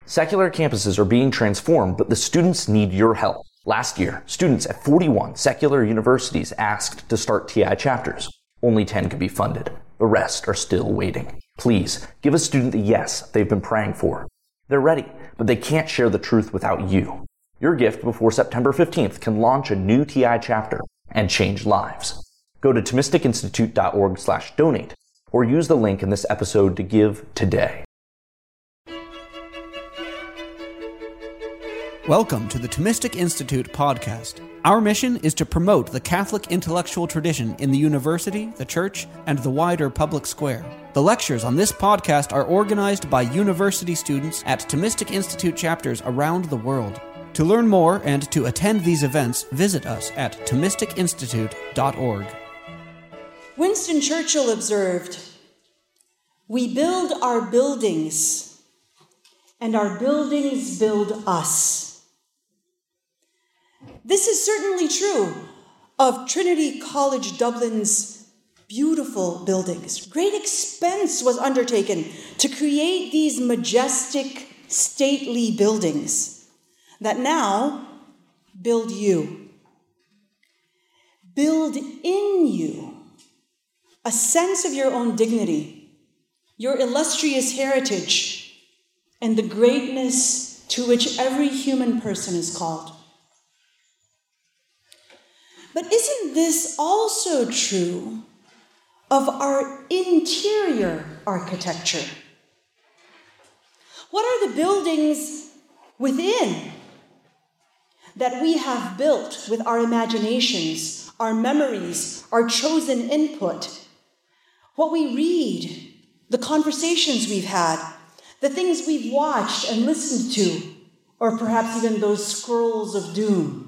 Secular campuses are being transformed, but the students need your help. Last year, students at 41 secular universities asked to start TI chapters. Only 10 could be funded. The rest are still waiting. Please, give a student the yes they've been praying for. They're ready, but they can't share the truth without you. Your gift before September 15th can launch a new TI chapter and change lives. Go to Thomisticinstitute.org/donate or use the link in this episode to give today. Welcome to the Thomistic Institute podcast. Our mission is to promote the Catholic intellectual tradition in the university, the church, and the wider public square. The lectures on this podcast are organized by university students at Thomistic Institute chapters around the world. To learn more and to attend these events, visit us at Thomisticinstitute.org. Winston Churchill observed, "We build our buildings, and our buildings build us." This is certainly true of Trinity College Dublin's beautiful buildings. Great expense was undertaken to create these majestic, stately buildings that now build you. Build in you a sense of your own dignity, your illustrious heritage, and the greatness to which every human person is called. But isn't this also true of our interior architecture? What are the buildings within that we have built with our imaginations, our memories, our chosen input? What we read, the conversations we've had, the things we've watched and listened to, or perhaps even those scrolls of doom.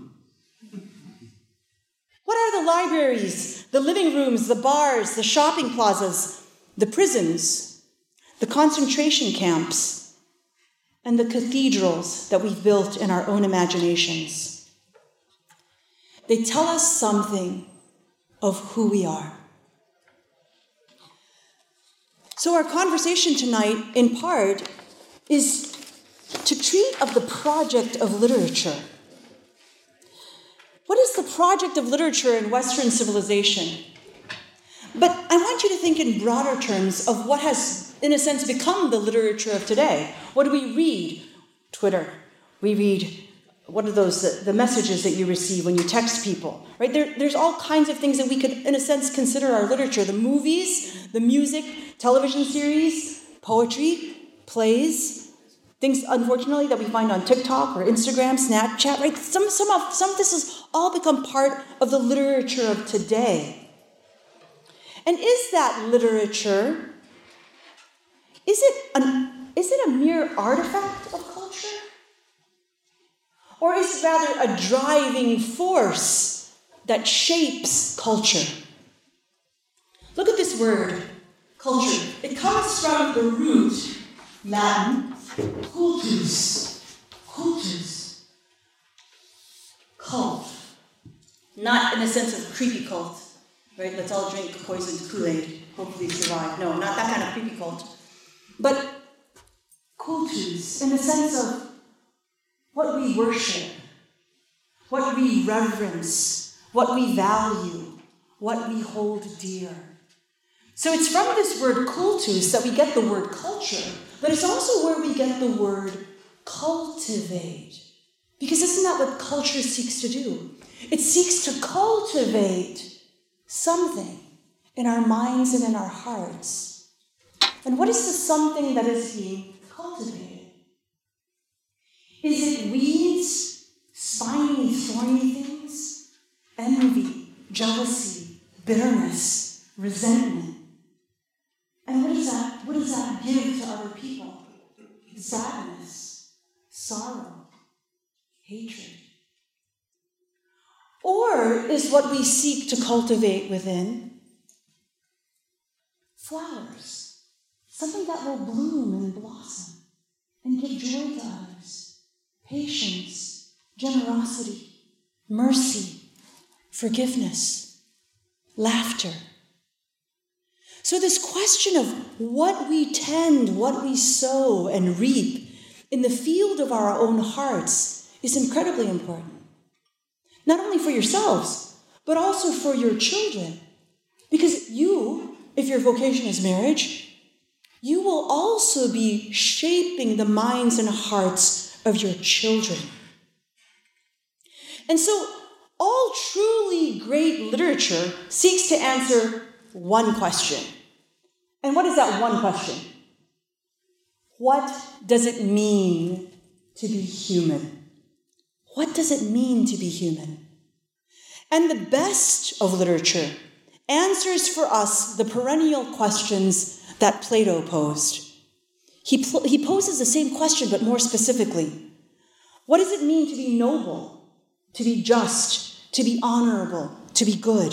What are the libraries, the living rooms, the bars, the shopping plazas, the prisons, the concentration camps, and the cathedrals that we've built in our own imaginations? They tell us something of who we are. So our conversation tonight, in part, is to treat of the project of literature. What is the project of literature in Western civilization? But I want you to think in broader terms of what has, in a sense, become the literature of today. What do we read? Twitter. We read, what are those, the messages that you receive when you text people, right? There's all kinds of things that we could, in a sense, consider our literature. The movies, the music, television series, poetry, plays, things, unfortunately, that we find on TikTok or Instagram, Snapchat, right? Some of this has all become part of the literature of today. And is that literature, is it a mere artifact of culture? Or is it rather a driving force that shapes culture? Look at this word, culture. It comes from the root, Latin, cultus, cult. Not in the sense of creepy cult, right? Let's all drink poisoned Kool-Aid, hopefully survive. No, not that kind of creepy cult. But cultus, in the sense of what we worship, what we reverence, what we value, what we hold dear. So it's from this word cultus that we get the word culture, but it's also where we get the word cultivate. Because isn't that what culture seeks to do? It seeks to cultivate something in our minds and in our hearts. And what is the something that is being cultivated? Is it weeds, spiny, thorny things? Envy, jealousy, bitterness, resentment. And what does that give to other people? Sadness, sorrow, hatred. Or is what we seek to cultivate within flowers, something that will bloom and blossom and give joy to others, patience, generosity, mercy, forgiveness, laughter. So this question of what we tend, what we sow and reap in the field of our own hearts is incredibly important. Not only for yourselves, but also for your children. Because you, if your vocation is marriage, you will also be shaping the minds and hearts of your children. And so, all truly great literature seeks to answer one question. And what is that one question? What does it mean to be human? What does it mean to be human? And the best of literature answers for us the perennial questions that Plato posed. He poses the same question, but more specifically. What does it mean to be noble, to be just, to be honorable, to be good?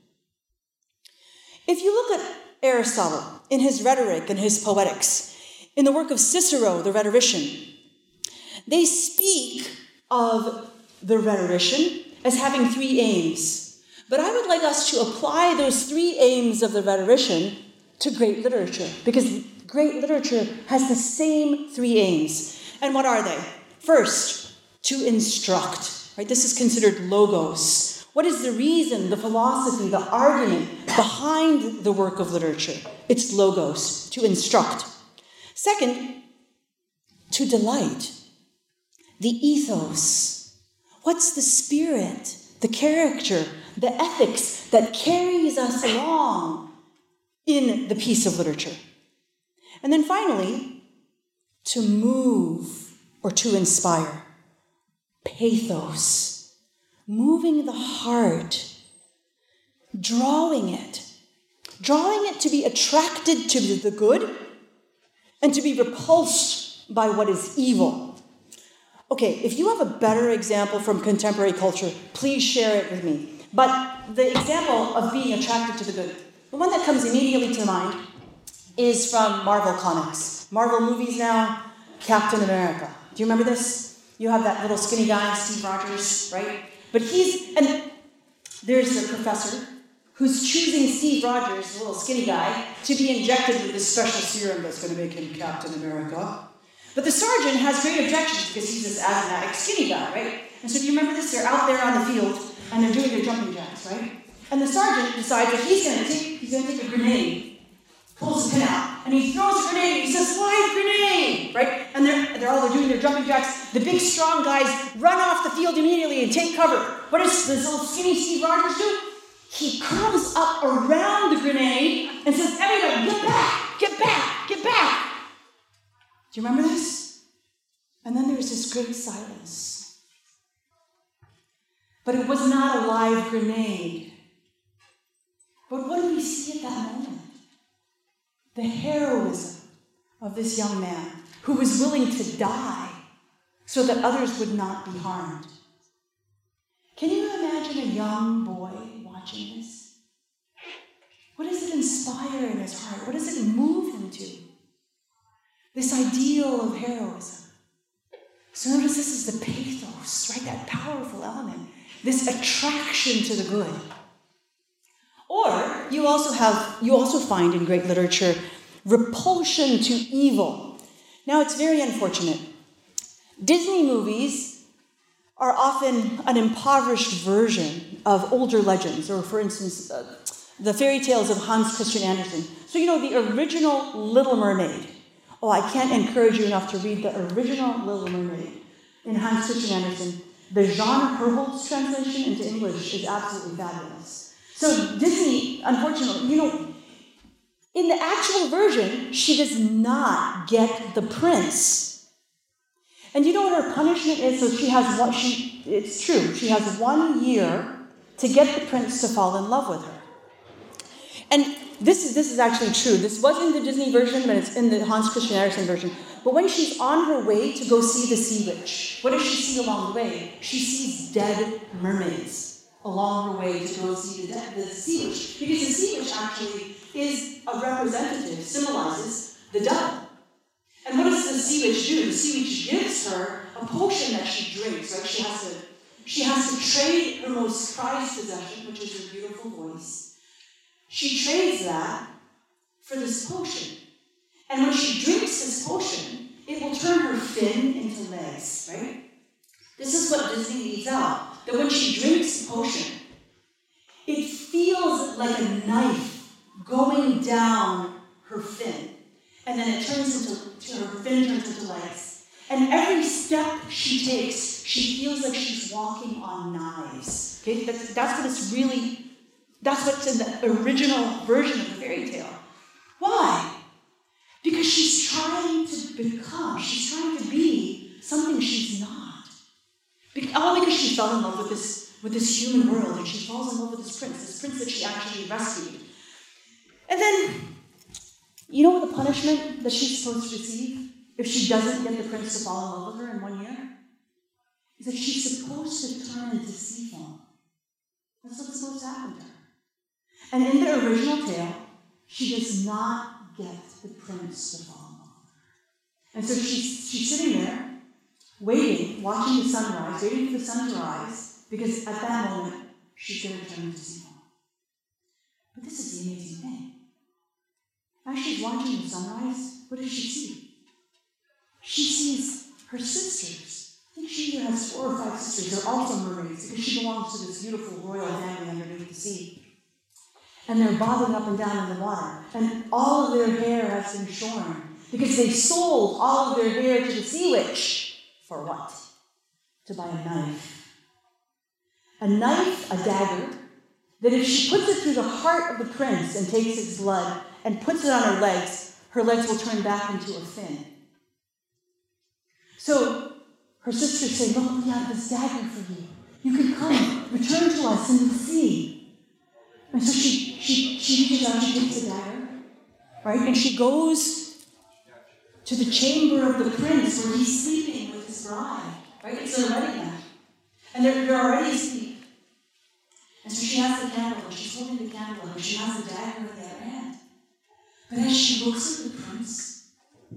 If you look at Aristotle in his Rhetoric and his Poetics, in the work of Cicero, the rhetorician, they speak of the rhetorician as having three aims. But I would like us to apply those three aims of the rhetorician to great literature, because great literature has the same three aims. And what are they? First, to instruct. Right? This is considered logos. What is the reason, the philosophy, the argument behind the work of literature? It's logos, to instruct. Second, to delight. The ethos. What's the spirit, the character, the ethics that carries us along in the piece of literature? And then finally, to move or to inspire. Pathos. Moving the heart. Drawing it to be attracted to the good and to be repulsed by what is evil. Okay, if you have a better example from contemporary culture, please share it with me. But the example of being attracted to the good, the one that comes immediately to mind is from Marvel Comics. Marvel movies now, Captain America. Do you remember this? You have that little skinny guy, Steve Rogers, right? But there's a professor who's choosing Steve Rogers, the little skinny guy, to be injected with this special serum that's going to make him Captain America. But the sergeant has great objections because he's this asthmatic skinny guy, right? And so do you remember this? They're out there on the field and they're doing their jumping jacks, right? And the sergeant decides that he's going to take a grenade, pulls a pin out, and he throws a grenade and he says, "Fly the grenade!" Right? And they're all doing their jumping jacks. The big strong guys run off the field immediately and take cover. What does this little skinny Steve Rogers do? He curls up around the grenade and says, "Everybody, get back! Get back! Get back!" Do you remember this? And then there's this great silence. But it was not a live grenade. But what do we see at that moment? The heroism of this young man who was willing to die so that others would not be harmed. Can you imagine a young boy watching this? What does it inspire in his heart? What does it move him to? This ideal of heroism. So notice this is the pathos, right? That powerful element. This attraction to the good. Or you also find in great literature repulsion to evil. Now it's very unfortunate. Disney movies are often an impoverished version of older legends, or for instance, the fairy tales of Hans Christian Andersen. So the original Little Mermaid. Oh, I can't encourage you enough to read the original Little Mermaid in Hans Christian Andersen. The Jean Herholtz translation into English is absolutely fabulous. So Disney, unfortunately, in the actual version, she does not get the prince. And you know what her punishment is? So it's true, she has 1 year to get the prince to fall in love with her. And this is actually true. This wasn't the Disney version, but it's in the Hans Christian Andersen version. But when she's on her way to go see the sea witch, what does she see along the way? She sees dead mermaids along her way to go see the sea witch. Because the sea witch actually is a representative, symbolizes the devil. And what does the sea witch do? The sea witch gives her a potion that she drinks, right? She has to trade her most prized possession, which is her beautiful voice. She trades that for this potion. And when she drinks this potion, it will turn her fin into legs, right? This is what Disney leaves out. That when she drinks the potion, it feels like a knife going down her fin. And then it turns into, her fin turns into legs. And every step she takes, she feels like she's walking on knives. Okay, that's what it's really, that's what's in the original version of the fairy tale. Why? Because she's trying to be something she's not. All because she fell in love with this human world, and she falls in love with this prince that she actually rescued. And then, you know what the punishment that she's supposed to receive if she doesn't get the prince to fall in love with her in 1 year? Is that she's supposed to turn into sea foam. That's what's supposed to happen to her. And in the original tale, she does not get the prince to fall in love with her. And so she's sitting there, waiting, watching the sunrise, waiting for the sun to rise, because at that moment, she's going to turn into sea foam. But this is the amazing thing. As she's watching the sunrise, what does she see? She sees her sisters. I think she either has 4 or 5 sisters. They're also mermaids, because she belongs to this beautiful royal family underneath the sea. And they're bobbing up and down in the water. And all of their hair has been shorn, because they sold all of their hair to the sea witch. For what? To buy a knife. A knife, a dagger, that if she puts it through the heart of the prince and takes his blood and puts it on her legs will turn back into a fin. So her sisters say, look, we have this dagger for you. You can come, return to us in the sea. And so she reaches out, she takes the dagger, right? And she goes to the chamber of the prince where he's sleeping with his bride, right? It's their wedding night. And they're already asleep. And so she has the candle, and she's holding the candle, and she has the dagger in the other hand. But as she looks at the prince,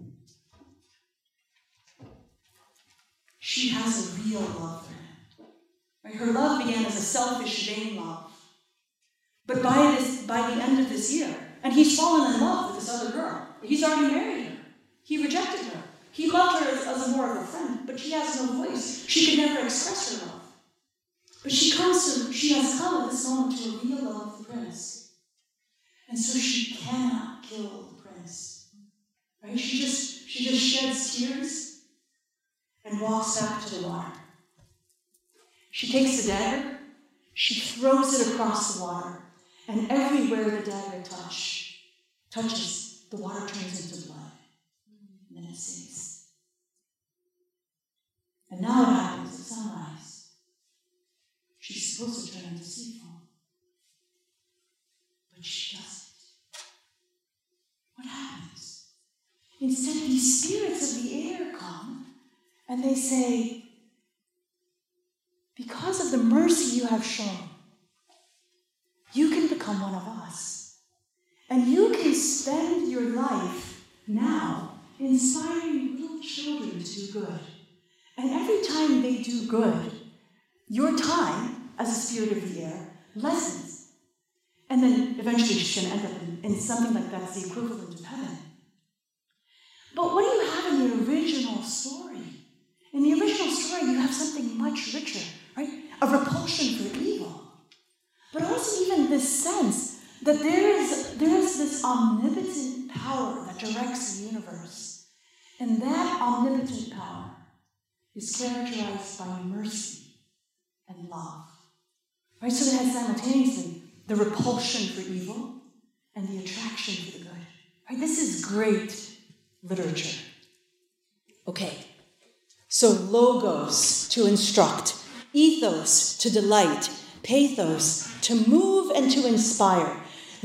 she has a real love for him. Right? Her love began as a selfish, vain love. But by the end of this year, and he's fallen in love with this other girl. He's already married her. He rejected her. He loved her as more of a friend, but she has no voice. She could never express her love. But she has come at this moment to a real love of the prince. And so she cannot kill the prince. Right? She just sheds tears and walks back to the water. She takes the dagger, she throws it across the water, and everywhere the dagger touches, the water turns into blood. And then it sinks. And now what happens at sunrise? She's supposed to turn into sea foam. But she doesn't. What happens? Instead, these spirits of the air come and they say, because of the mercy you have shown, you can become one of us. And you can spend your life now inspiring little children to do good. And every time they do good, your time as a spirit of the air lessens. And then eventually she's going to end up in something like that's the equivalent of heaven. But what do you have in the original story? In the original story, you have something much richer, right? A repulsion for evil. But also even this sense that there is this omnipotent power that directs the universe. And that omnipotent power is characterized by mercy and love. Right? So it has simultaneously the repulsion for evil and the attraction for the good. Right? This is great literature. Okay. So logos, to instruct, ethos, to delight, pathos, to move and to inspire.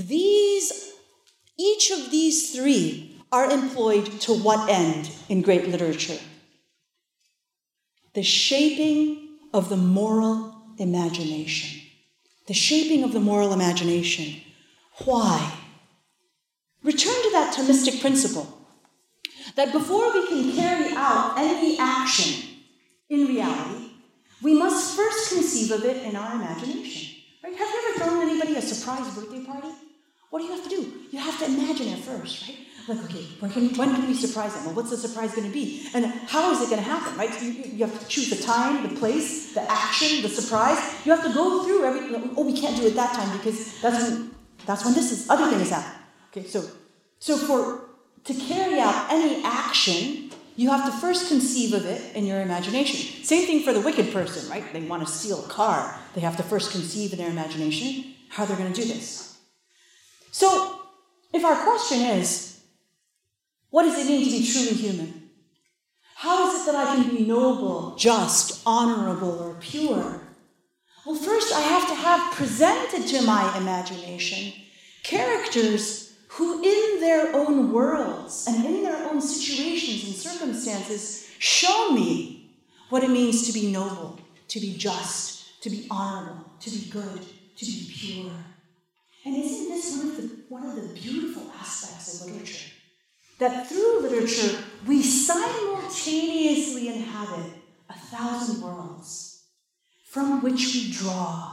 Each of these three are employed to what end in great literature? The shaping of the moral imagination. The shaping of the moral imagination. Why? Return to that Thomistic principle that before we can carry out any action in reality, we must first conceive of it in our imagination. Right? Have you ever thrown anybody a surprise birthday party? What do you have to do? You have to imagine it first, right? Like, okay, when can we surprise them? Well, what's the surprise going to be? And how is it going to happen, right? So you have to choose the time, the place, the action, the surprise. You have to go through everything. Oh, we can't do it that time because that's when this other thing is happening. Okay, so to carry out any action, you have to first conceive of it in your imagination. Same thing for the wicked person, right? They want to steal a car. They have to first conceive in their imagination how they're going to do this. So, if our question is, what does it mean to be truly human? How is it that I can be noble, just, honorable, or pure? Well, first I have to have presented to my imagination characters who in their own worlds and in their own situations and circumstances show me what it means to be noble, to be just, to be honorable, to be good, to be pure. And isn't this one of the beautiful aspects of literature? That through literature, we simultaneously inhabit 1,000 worlds from which we draw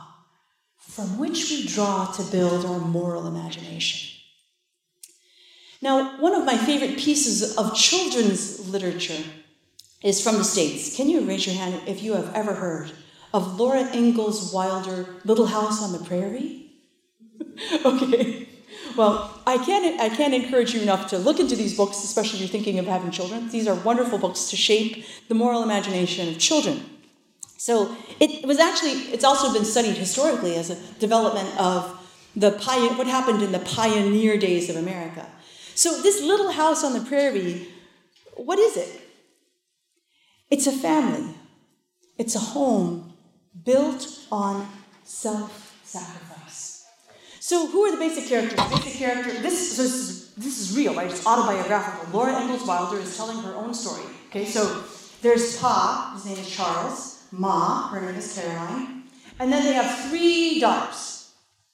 to build our moral imagination. Now, one of my favorite pieces of children's literature is from the States. Can you raise your hand if you have ever heard of Laura Ingalls Wilder, Little House on the Prairie? Okay. Well, I can't encourage you enough to look into these books, especially if you're thinking of having children. These are wonderful books to shape the moral imagination of children. So it's also been studied historically as a development of what happened in the pioneer days of America. So this Little House on the Prairie, what is it? It's a family. It's a home built on self-sacrifice. So who are the basic characters? This is real, right? It's autobiographical. Laura Ingalls Wilder is telling her own story. Okay, so there's Pa, his name is Charles, Ma, her name is Caroline, and then they have 3 daughters.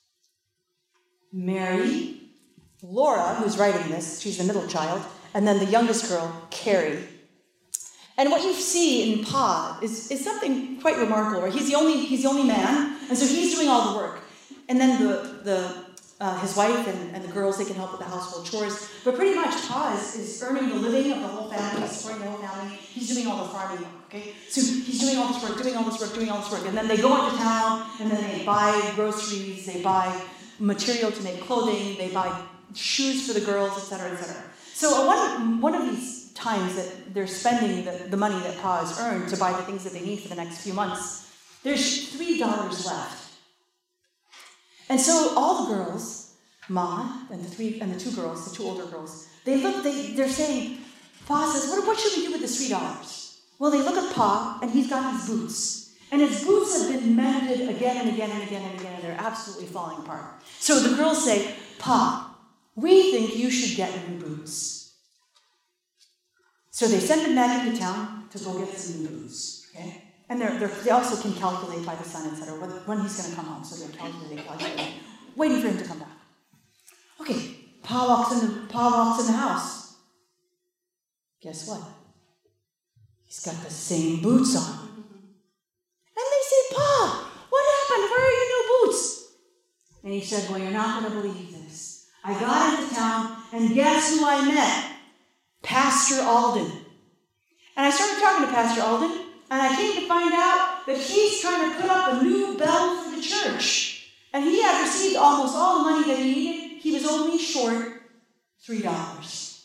Mary, Laura, who's writing this, she's the middle child, and then the youngest girl, Carrie. And what you see in Pa is something quite remarkable, right? He's the only man, and so he's doing all the work. And then his wife and the girls, they can help with the household chores. But pretty much Pa is earning the living of the whole family, supporting the whole family. He's doing all the farming work, okay? So he's doing all this work. And then they go into town, and then they buy groceries, they buy material to make clothing, they buy shoes for the girls, etc., etc. So one of these times that they're spending the money that Pa has earned to buy the things that they need for the next few months, there's $3 left. And so all the girls, Ma and the 2 girls, the 2 older girls, they're saying, Pa says, what should we do with this $3? Well, they look at Pa, and he's got these boots. And his boots have been mended again and again and again and again, and they're absolutely falling apart. So the girls say, Pa, we think you should get new boots. So they send him back into town to go get some new boots, okay? And they also can calculate by the sun, etc., when he's going to come home. So they're calculating, waiting for him to come back. Okay, Pa walks in the house. Guess what? He's got the same boots on. And they say, Pa, what happened? Where are your new boots? And he said, well, you're not going to believe this. I got into town, and guess who I met? Pastor Alden. And I started talking to Pastor Alden, and I came to find out that he's trying to put up a new bell for the church. And he had received almost all the money that he needed. He was only short $3.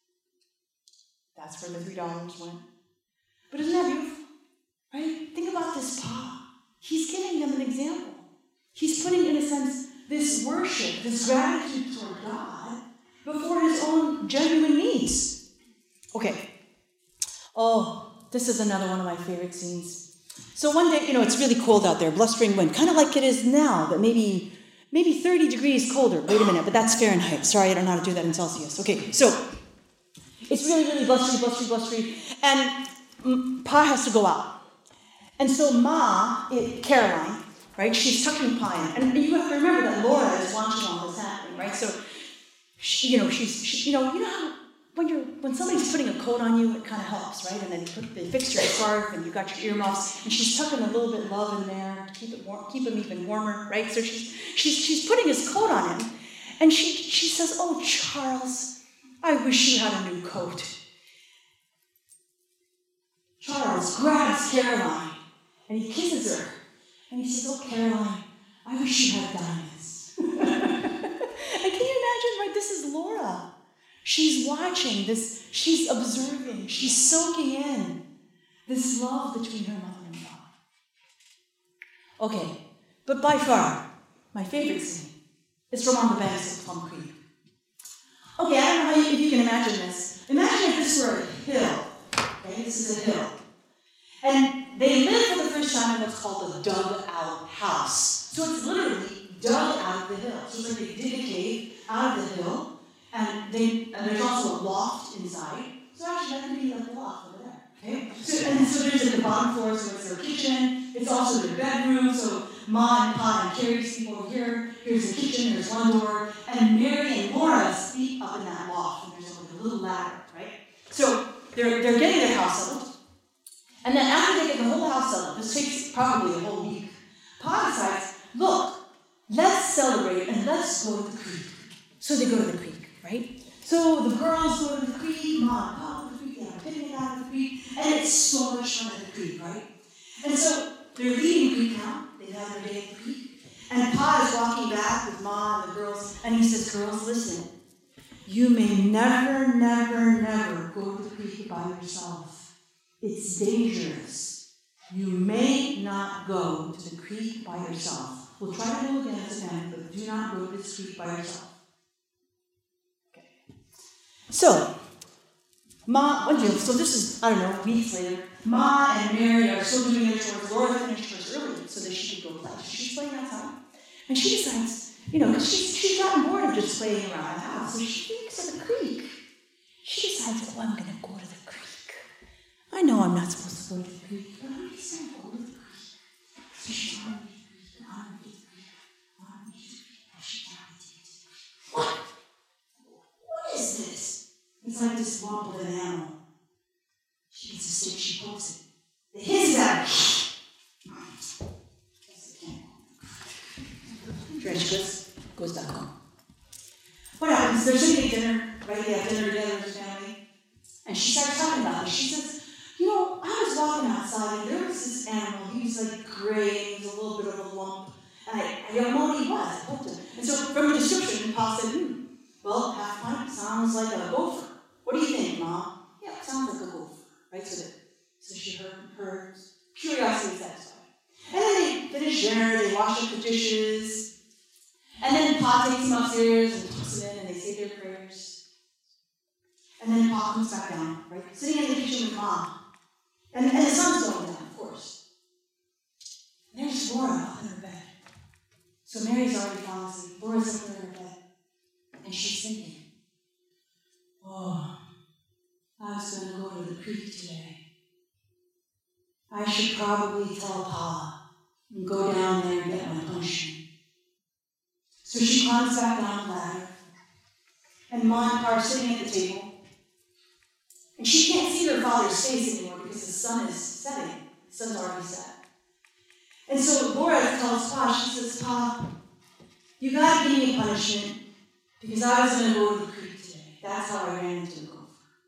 That's where the $3 went. But isn't that beautiful? Right? Think about this Pa. He's giving them an example. He's putting, in a sense, this worship, this gratitude toward God before his own genuine needs. Okay. Oh, this is another one of my favorite scenes. So one day, it's really cold out there, blustering wind, kind of like it is now, but maybe 30 degrees colder. Wait a minute, but that's Fahrenheit. Sorry, I don't know how to do that in Celsius. Okay, so it's really, really blustery, and Pa has to go out. And so Ma, Caroline, right, she's tucking Pa in. And you have to remember that Laura is watching all this happening, right? So, she's how when somebody's putting a coat on you, it kind of helps, right? And then they fix your scarf, and you got your earmuffs, and she's tucking a little bit of love in there to keep it warm, keep him even warmer, right? So she's putting his coat on him, And she says, "Oh, Charles, I wish you had a new coat." Charles grabs Caroline and he kisses her. And he says, "Oh, Caroline, I wish you had diamonds." And can you imagine, right? This is Laura. She's watching this, she's observing, she's soaking in this love between her mother and father. Okay, but by far, my favorite scene is from On the Banks of Plum Creek. Okay, I don't know if you can imagine this. Imagine if this were a hill. Okay, this is a hill. And they live for the first time in what's called a dug-out house. So it's literally dug out of the hill. So it's like they dig a cave out of the hill, and there's also a loft inside. So actually that could be like a loft over there. Okay? So there's at the bottom floor, so it's their kitchen. It's also their bedroom. So Ma and Pa and Carrie sleep over here. Here's the kitchen, there's one door. And Mary and Laura sleep up in that loft. And there's like a little ladder, right? So they're getting their house settled. And then after they get the whole house settled, this takes probably a whole week, Pa decides, look, let's celebrate and let's go to the creek. So they go to the creek, right? So the girls go to the creek, Ma and Pa go to the creek, they have a picnic out of the creek, and it's so much fun at the creek, right? And so they're leaving Creek now, they've had their day at the creek, and Pa is walking back with Ma and the girls, and he says, "Girls, listen, you may never, never, never go to the creek by yourself. It's dangerous. You may not go to the creek by yourself. We'll try to go again as a family, but do not go to this creek by yourself." Okay. So, so this is, I don't know, weeks later. Ma and Mary are still doing their chores. Laura finished hers early so that she could go play. She's playing outside. And she decides, because she's gotten bored of just playing around the house. So she thinks of the creek. She decides, "Oh, I'm going to go to the creek. I know I'm not supposed to go to the creek, but I'm just going to go to the creek." So she's on the creek, on the creek, on the creek, and she's on the creek. What is this? It's like this lump of an animal. She gets a stick, she pokes it. It hits at her. She goes back home. What happens? They're sitting at dinner, right? They have dinner together as a family. And she starts talking about it. She says, "I was walking outside and there was this animal. He was like gray and he was a little bit of a lump. And I don't know what he was. I poked him." And so from the description, Pa said, "Well, half pint sounds like a gopher. What do you think, Mom?" "Yeah, it sounds like a gopher." Right? So her curiosity was satisfied. And then they finish dinner, they wash up the dishes. And then Pa takes them upstairs and tucks them in and they say their prayers. And then Pa comes back down, right? Sitting in the kitchen with Mom. And the sun's going down, of course. And there's Laura up in her bed. So Mary's already fallen asleep. Laura's up in her bed. And she's thinking, "Oh, I was going to go to the creek today. I should probably tell Pa and go down there and get my punishment." So she climbs back down the ladder. And Ma and Pa are sitting at the table. And she can't see her father's face anymore because the sun is setting. The sun's already set. And so Laura tells Pa, she says, "Pa, you got to give me a punishment because I was going to go to the creek today. That's how I ran into the gopher."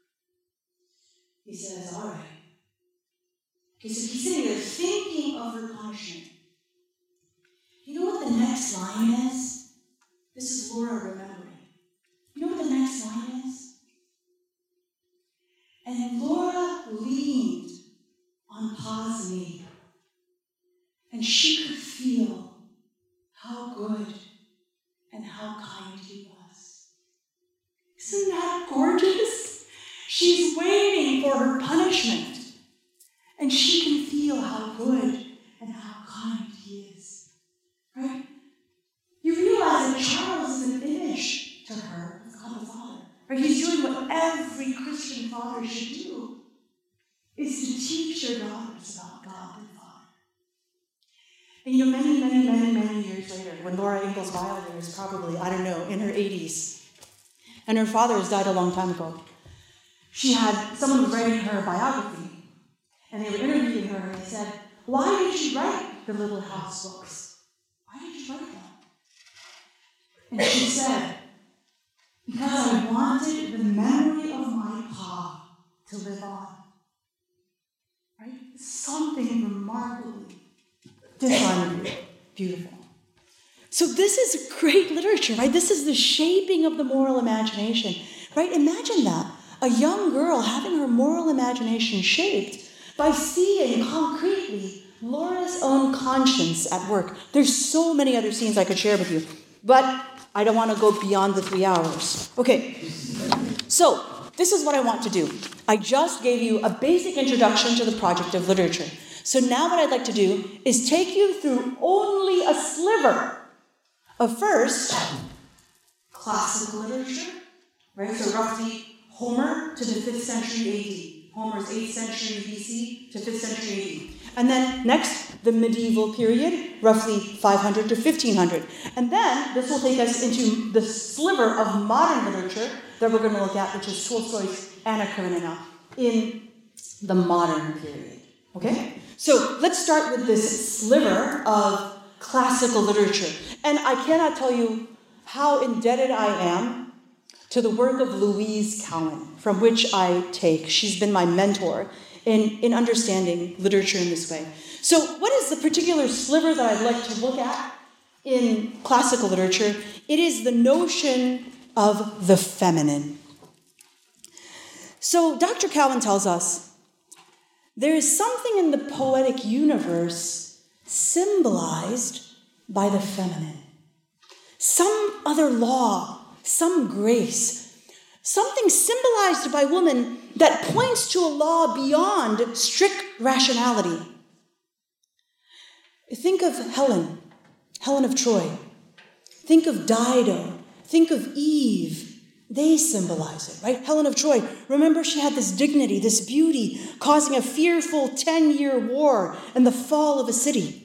He says, "All right." Okay, so he's sitting there thinking of her punishment. You know what the next line is? This is Laura remembering. You know what the next line is? "And Laura leaned on Pa's knee, and she could feel how good and how kind he was." Isn't that gorgeous? She's waiting for her punishment, and she can feel how good and how kind he is. Right? You realize that Charles is an image to her of God the Father. Right? He's doing what every Christian father should do, is to teach their daughters about God the Father. And many, many, many, many years later, when Laura Ingalls Wilder is probably, in her 80s, and her father has died a long time ago, someone was writing her biography, and they were interviewing her, and they said, "Why did you write the Little House books? Why did you write them?" And she said, because I wanted the memory of my pa to live on. Right? Something remarkably divinely beautiful. So this is great literature, right? This is the shaping of the moral imagination, right? Imagine that. A young girl having her moral imagination shaped by seeing concretely Laura's own conscience at work. There's so many other scenes I could share with you, but I don't want to go beyond the 3 hours. Okay, so this is what I want to do. I just gave you a basic introduction to the project of literature. So now what I'd like to do is take you through only a sliver of first classical literature, right? So roughly Homer to the 5th century AD. Homer's 8th century BC to 5th century AD. And then next, the medieval period, roughly 500 to 1500. And then this will take us into the sliver of modern literature that we're going to look at, which is Tolstoy's Anna Karenina in the modern period. Okay? So let's start with this sliver of classical literature. And I cannot tell you how indebted I am to the work of Louise Cowan, from which I take. She's been my mentor in understanding literature in this way. So what is the particular sliver that I'd like to look at in classical literature? It is the notion of the feminine. So Dr. Cowan tells us there is something in the poetic universe symbolized by the feminine. Some other law, some grace, something symbolized by woman that points to a law beyond strict rationality. Think of Helen of Troy. Think of Dido. Think of Eve. They symbolize it, right? Helen of Troy, remember she had this dignity, this beauty, causing a fearful 10-year war and the fall of a city.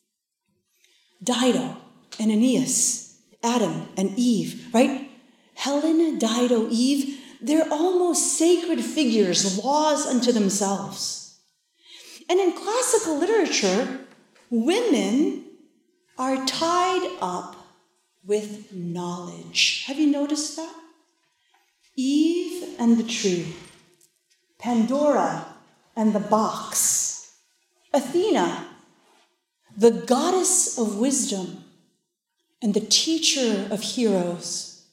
Dido and Aeneas, Adam and Eve, right? Helen, Dido, Eve, they're almost sacred figures, laws unto themselves. And in classical literature, women are tied up with knowledge. Have you noticed that? Eve and the tree, Pandora and the box, Athena, the goddess of wisdom and the teacher of heroes.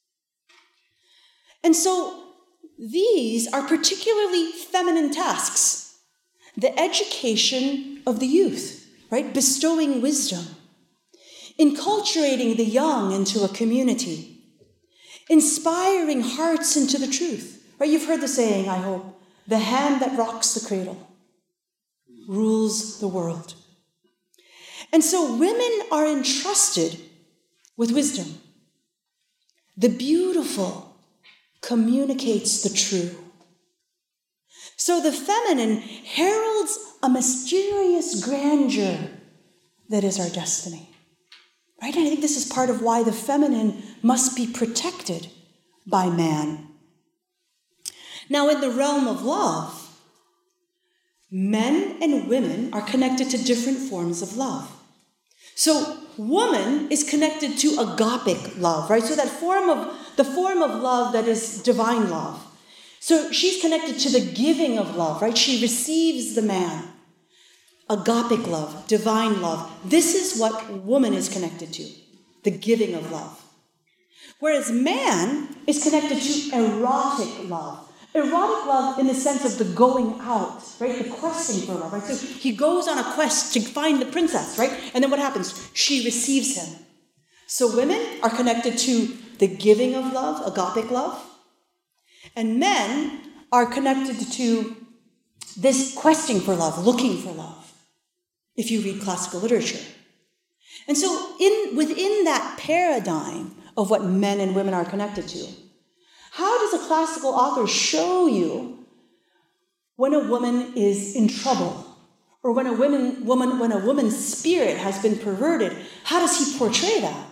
And so these are particularly feminine tasks. The education of the youth, right? Bestowing wisdom, enculturating the young into a community, inspiring hearts into the truth. Right? You've heard the saying, I hope, the hand that rocks the cradle rules the world. And so women are entrusted with wisdom. The beautiful communicates the true. So the feminine heralds a mysterious grandeur that is our destiny. Right? And I think this is part of why the feminine must be protected by man. Now, in the realm of love, men and women are connected to different forms of love. So, woman is connected to agapic love, right? So the form of love that is divine love. So she's connected to the giving of love, right? She receives the man. Agapic love, divine love. This is what woman is connected to, the giving of love. Whereas man is connected to erotic love. Erotic love in the sense of the going out, right? The questing for love, right? So he goes on a quest to find the princess, right? And then what happens? She receives him. So women are connected to the giving of love, agapic love. And men are connected to this questing for love, looking for love, if you read classical literature. And so within that paradigm of what men and women are connected to, how does a classical author show you when a woman is in trouble? Or when a woman's spirit has been perverted? How does he portray that?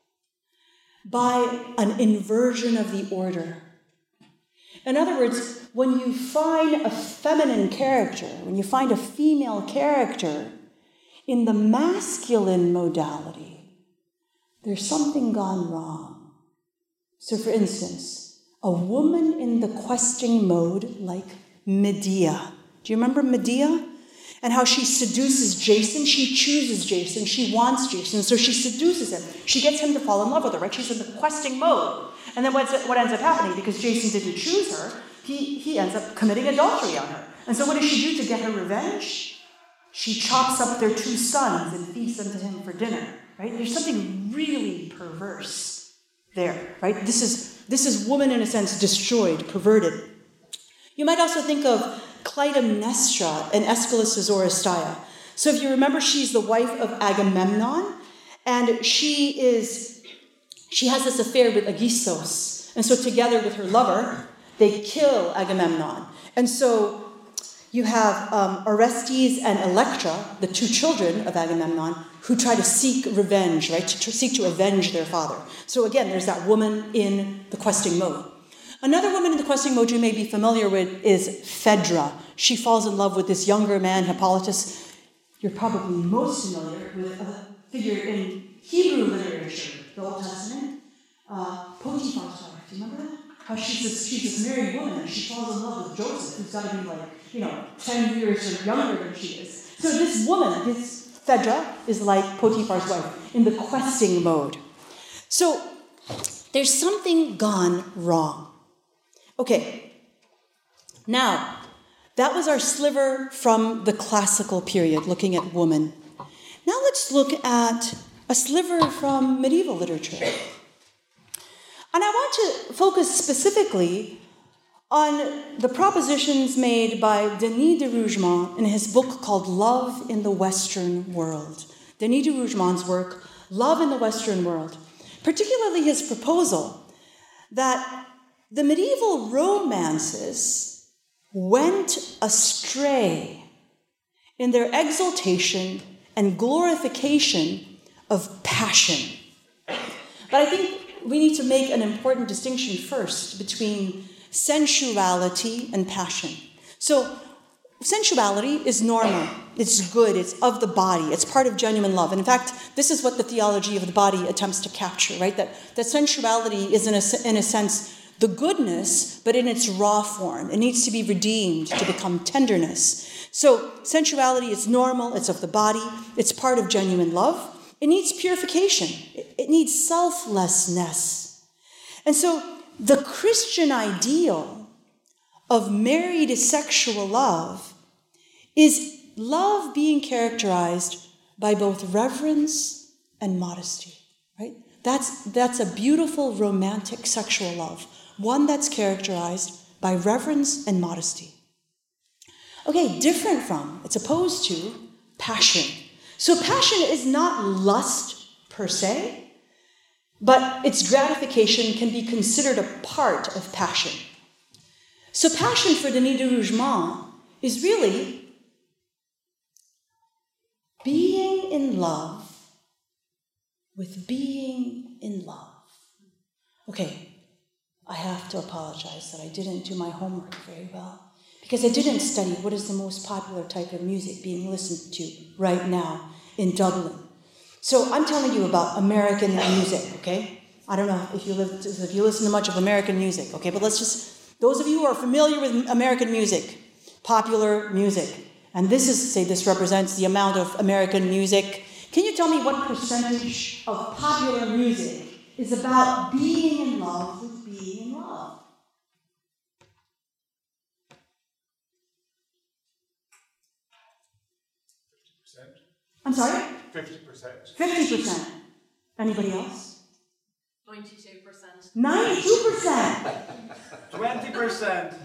By an inversion of the order. In other words, when you find a feminine character, when you find a female character in the masculine modality, there's something gone wrong. So for instance, a woman in the questing mode like Medea. Do you remember Medea? And how she seduces Jason? She chooses Jason. She wants Jason. So she seduces him. She gets him to fall in love with her, right? She's in the questing mode. And then what ends up happening, because Jason didn't choose her, he ends up committing adultery on her. And so what does she do to get her revenge? She chops up their 2 sons and feasts them to him for dinner, right? There's something really perverse there, right? This is woman, in a sense, destroyed, perverted. You might also think of Clytemnestra and Aeschylus' Oresteia. So if you remember, she's the wife of Agamemnon, and she has this affair with Aegisthus. And so together with her lover, they kill Agamemnon. And so you have Orestes and Electra, the 2 children of Agamemnon, who try to seek revenge, right? To seek to avenge their father. So again, there's that woman in the questing mode. Another woman in the questing mode you may be familiar with is Phaedra. She falls in love with this younger man, Hippolytus. You're probably most familiar with a figure in Hebrew literature, the Old Testament, Potiphar's wife. Do you remember that? How she's this married woman and she falls in love with Joseph, who's got to be 10 years younger than she is. So this woman, this Phaedra, is like Potiphar's wife in the questing mode. So there's something gone wrong. Okay, now, that was our sliver from the classical period, looking at woman. Now let's look at a sliver from medieval literature. And I want to focus specifically on the propositions made by Denis de Rougemont in his book called Love in the Western World. Denis de Rougemont's work, Love in the Western World, particularly his proposal that the medieval romances went astray in their exaltation and glorification of passion. But I think we need to make an important distinction first between sensuality and passion. So, sensuality is normal, it's good, it's of the body, it's part of genuine love. And in fact, this is what the theology of the body attempts to capture, right? That sensuality is, in a sense, the goodness, but in its raw form. It needs to be redeemed to become tenderness. So sensuality is normal, it's of the body, it's part of genuine love. It needs purification. It needs selflessness. And so the Christian ideal of married sexual love is love being characterized by both reverence and modesty, right? That's a beautiful romantic sexual love. One that's characterized by reverence and modesty. Okay, different from, it's opposed to passion. So passion is not lust per se, but its gratification can be considered a part of passion. So passion for Denis de Rougemont is really being in love with being in love. Okay, I have to apologize that I didn't do my homework very well, because I didn't study what is the most popular type of music being listened to right now in Dublin. So I'm telling you about American music, okay? I don't know if you listen to much of American music, okay? But those of you who are familiar with American music, popular music, and this represents the amount of American music. Can you tell me what percentage of popular music is about being in love with being in love? I'm sorry? 50%. 50%. Anybody else? 92%. 92%! 20%.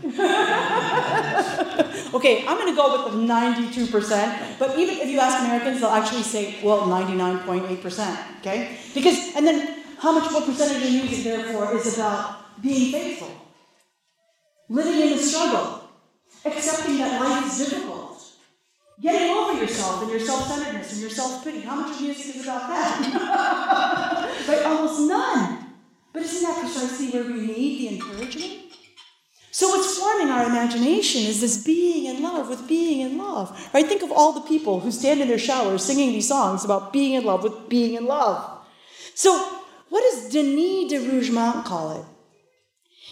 Okay, I'm going to go with the 92%, but even if you ask Americans, they'll actually say, well, 99.8%, okay? And then what percentage of music, therefore, is about being faithful, living in the struggle, accepting that life is difficult, getting over yourself and your self-centeredness and your self-pity. How much of music is about that? Right? Almost none. But isn't that precisely where we need the encouragement? So what's forming our imagination is this being in love with being in love. Right? Think of all the people who stand in their showers singing these songs about being in love with being in love. So what does Denis de Rougemont call it?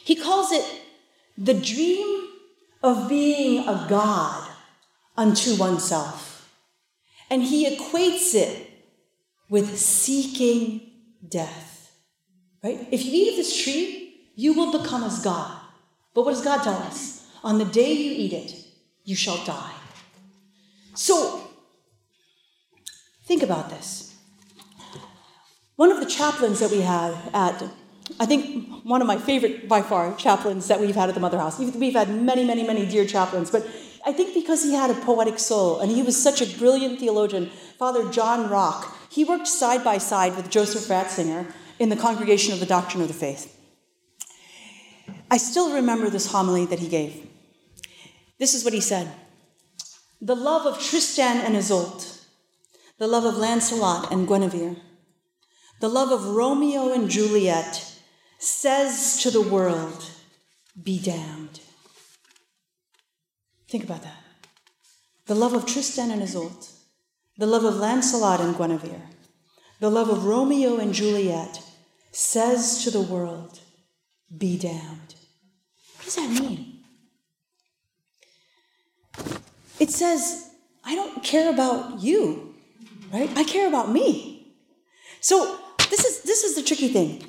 He calls it the dream of being a god unto oneself. And he equates it with seeking death. Right? If you eat of this tree, you will become as God. But what does God tell us? On the day you eat it, you shall die. So, think about this. One of the chaplains that we had at, I think one of my favorite, by far, chaplains that we've had at the Mother House. We've had many, many, many dear chaplains, but I think because he had a poetic soul and he was such a brilliant theologian, Father John Rock, he worked side by side with Joseph Ratzinger in the Congregation of the Doctrine of the Faith. I still remember this homily that he gave. This is what he said. The love of Tristan and Isolde, the love of Lancelot and Guinevere, the love of Romeo and Juliet says to the world, be damned. Think about that. The love of Tristan and Isolde, the love of Lancelot and Guinevere, the love of Romeo and Juliet says to the world, be damned. What does that mean? It says, I don't care about you, right? I care about me. So this is the tricky thing.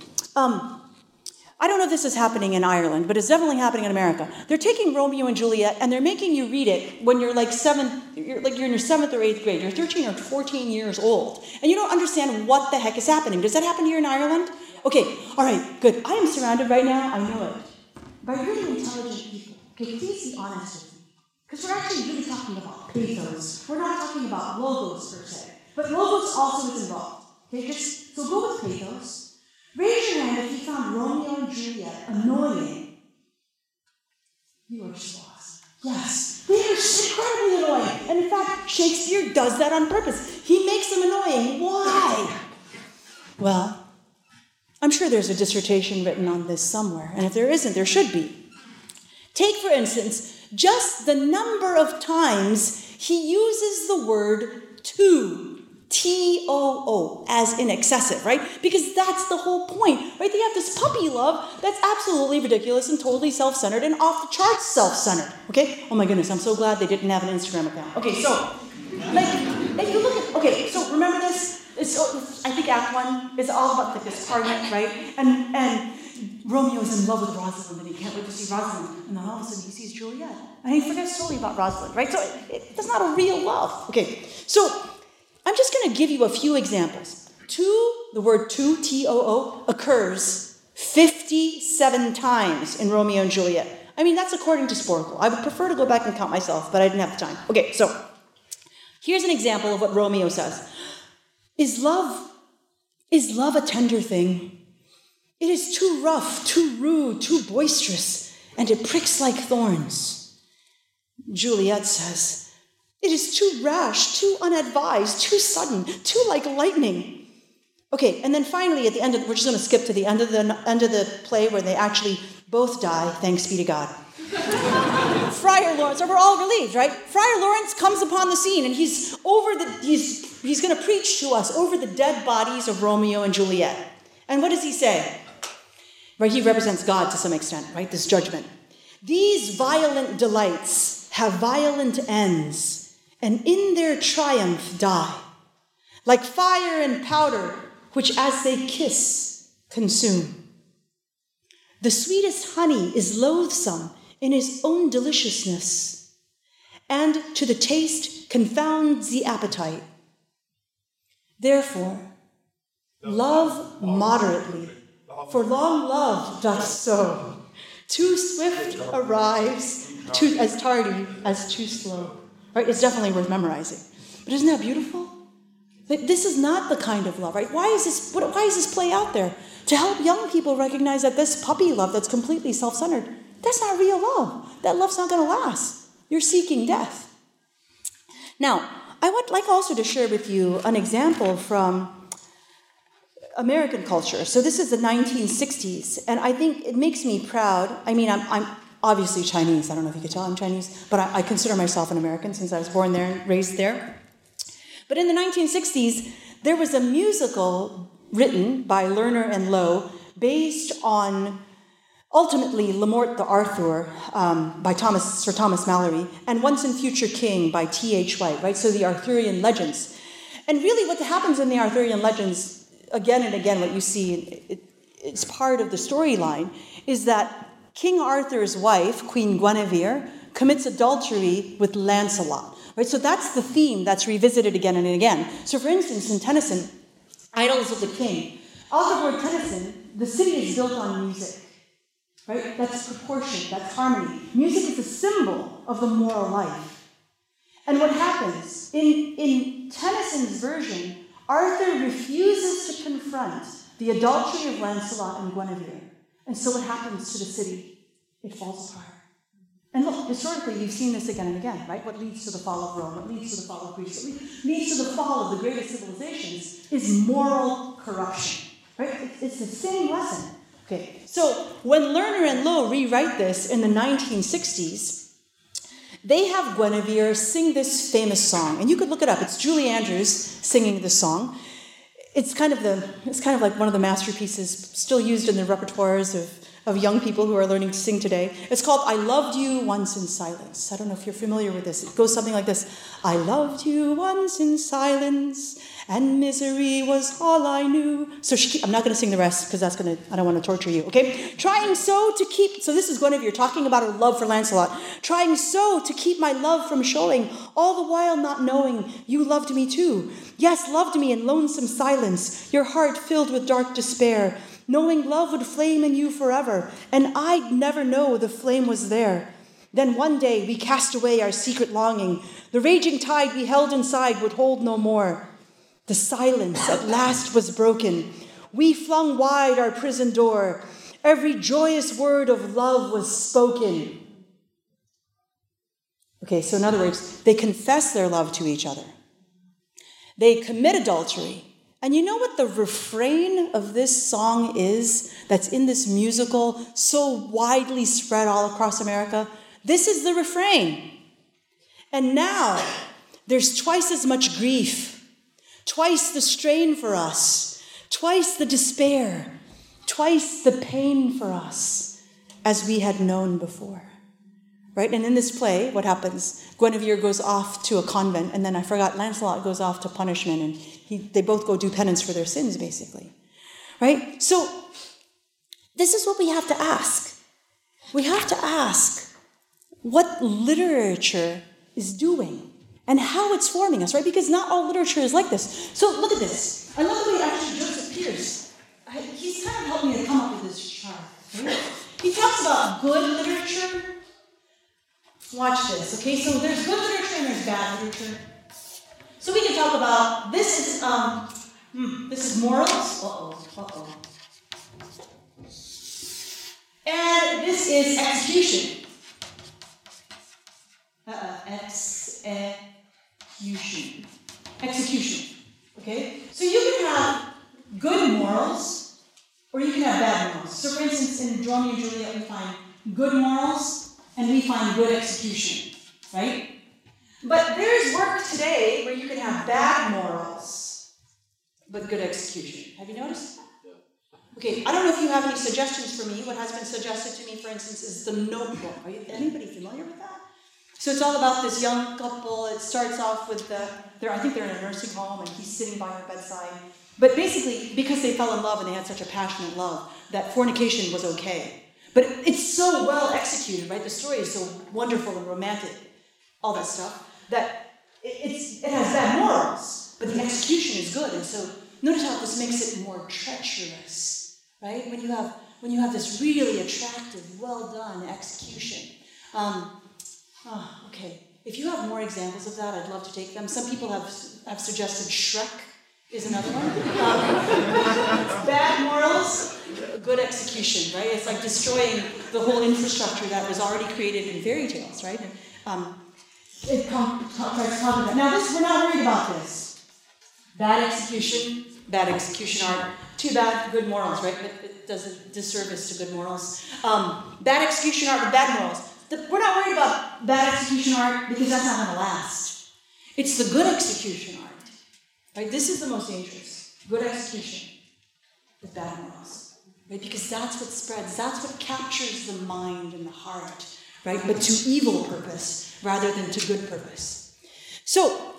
I don't know if this is happening in Ireland, but it's definitely happening in America. They're taking Romeo and Juliet and they're making you read it when you're like you're in your 7th or 8th grade. You're 13 or 14 years old. And you don't understand what the heck is happening. Does that happen here in Ireland? Okay, all right, good. I am surrounded right now, I know it, by really intelligent people. Okay, please be honest with me. Because we're actually really talking about pathos. We're not talking about logos per se. But logos also is involved. Okay, so go with pathos. Raise your hand if you found Romeo and Juliet annoying. You are so awesome. Yes, they are incredibly annoying. And in fact, Shakespeare does that on purpose. He makes them annoying. Why? Well, I'm sure there's a dissertation written on this somewhere. And if there isn't, there should be. Take, for instance, just the number of times he uses the word to, T-O-O, as in excessive, right? Because that's the whole point, right? They have this puppy love that's absolutely ridiculous and totally self-centered and off the charts self-centered, okay? Oh my goodness, I'm so glad they didn't have an Instagram account. Okay, so, if you look at, okay, so remember this? I think Act 1 is all about this argument, right? And Romeo is in love with Rosalind, and he can't wait to see Rosalind. And then all of a sudden he sees Juliet, and he forgets totally about Rosalind, right? So that's not a real love. Okay, so I'm just going to give you a few examples. The word to, T-O-O, occurs 57 times in Romeo and Juliet. I mean, that's according to Sporkle. I would prefer to go back and count myself, but I didn't have the time. Okay, so here's an example of what Romeo says. Is love a tender thing? It is too rough, too rude, too boisterous, and it pricks like thorns. Juliet says, it is too rash, too unadvised, too sudden, too like lightning. Okay, and then finally at the end we're just going to skip to the end of the play where they actually both die, thanks be to God. Friar Lawrence, so we're all relieved, right? Friar Lawrence comes upon the scene and he's going to preach to us over the dead bodies of Romeo and Juliet. And what does he say? Right, he represents God to some extent, right? This judgment. These violent delights have violent ends, and in their triumph die, like fire and powder, which as they kiss, consume. The sweetest honey is loathsome in his own deliciousness, and to the taste confounds the appetite. Therefore, love moderately, for long love doth so. Too swift arrives, as tardy as too slow. Right? It's definitely worth memorizing. But isn't that beautiful? Like, this is not the kind of love, right? Why is this play out there? To help young people recognize that this puppy love that's completely self-centered, that's not real love. That love's not going to last. You're seeking death. Now, I would like also to share with you an example from American culture. So this is the 1960s, and I think it makes me proud. I mean, I'm obviously Chinese. I don't know if you could tell I'm Chinese, but I consider myself an American since I was born there and raised there. But in the 1960s, there was a musical written by Lerner and Loewe based on Ultimately, Le Morte d'Arthur by Sir Thomas Malory, and Once and Future King by T.H. White, right? So the Arthurian legends. And really what happens in the Arthurian legends, again and again, what you see, it's part of the storyline, is that King Arthur's wife, Queen Guinevere, commits adultery with Lancelot. Right? So that's the theme that's revisited again and again. So for instance, in Tennyson, Idylls of the King, Arthur Lord Tennyson, the city is built on music. Right? That's proportion, that's harmony. Music is a symbol of the moral life. And what happens? In Tennyson's version, Arthur refuses to confront the adultery of Lancelot and Guinevere. And so what happens to the city? It falls apart. And look, historically, you've seen this again and again, right? What leads to the fall of Rome, what leads to the fall of Greece, what leads to the fall of the greatest civilizations is moral corruption, right? It's the same lesson. Okay, so when Lerner and Lowe rewrite this in the 1960s, they have Guinevere sing this famous song, and you could look it up. It's Julie Andrews singing this song. It's kind of like one of the masterpieces still used in the repertoires of young people who are learning to sing today. It's called I Loved You Once in Silence. I don't know if you're familiar with this. It goes something like this. I loved you once in silence, and misery was all I knew. So I'm not going to sing the rest because I don't want to torture you, okay? So this is Guinevere talking about her love for Lancelot. Trying so to keep my love from showing, all the while not knowing you loved me too. Yes, loved me in lonesome silence, your heart filled with dark despair, knowing love would flame in you forever, and I'd never know the flame was there. Then one day we cast away our secret longing. The raging tide we held inside would hold no more. The silence at last was broken. We flung wide our prison door. Every joyous word of love was spoken. Okay, so in other words, they confess their love to each other. They commit adultery. And you know what the refrain of this song is that's in this musical, so widely spread all across America? This is the refrain. And now there's twice as much grief, twice the strain for us, twice the despair, twice the pain for us as we had known before. Right? And in this play, what happens? Guinevere goes off to a convent, and then I forgot, Lancelot goes off to punishment, and they both go do penance for their sins, basically. Right? So this is what we have to ask. We have to ask what literature is doing and how it's forming us, right? Because not all literature is like this. So look at this. I love the way actually Joseph Pearce, he's kind of helped me to come up with this chart. Right? He talks about good literature. Watch this, okay? So there's good literature and there's bad literature. So we can talk about, this is morals. And this is execution. Execution, okay? So you can have good morals, or you can have bad morals. So for instance, in Romeo and Juliet, we find good morals, and we find good execution, right? But there's work today where you can have bad morals, but good execution. Have you noticed? Okay, I don't know if you have any suggestions for me. What has been suggested to me, for instance, is The Notebook. Are anybody familiar with that? So it's all about this young couple. It starts off with I think they're in a nursing home, and he's sitting by her bedside. But basically, because they fell in love and they had such a passionate love, that fornication was okay. But it's so well executed, right? The story is so wonderful and romantic, all that stuff, that it has bad morals, but the execution is good. And so notice how this makes it more treacherous, right? When you have this really attractive, well done execution. Okay. If you have more examples of that, I'd love to take them. Some people have suggested Shrek is another one. Bad morals, good execution, right? It's like destroying the whole infrastructure that was already created in fairy tales, right? It tries to talk about that. Now, we're not worried about this. Bad execution art. Too bad, good morals, right? It does a disservice to good morals. Bad execution art with bad morals. We're not worried about bad execution art because that's not going to last. It's the good execution art. Right? This is the most dangerous. Good execution with bad morals. right? Because that's what spreads, that's what captures the mind and the heart, right? But to evil purpose rather than to good purpose. So,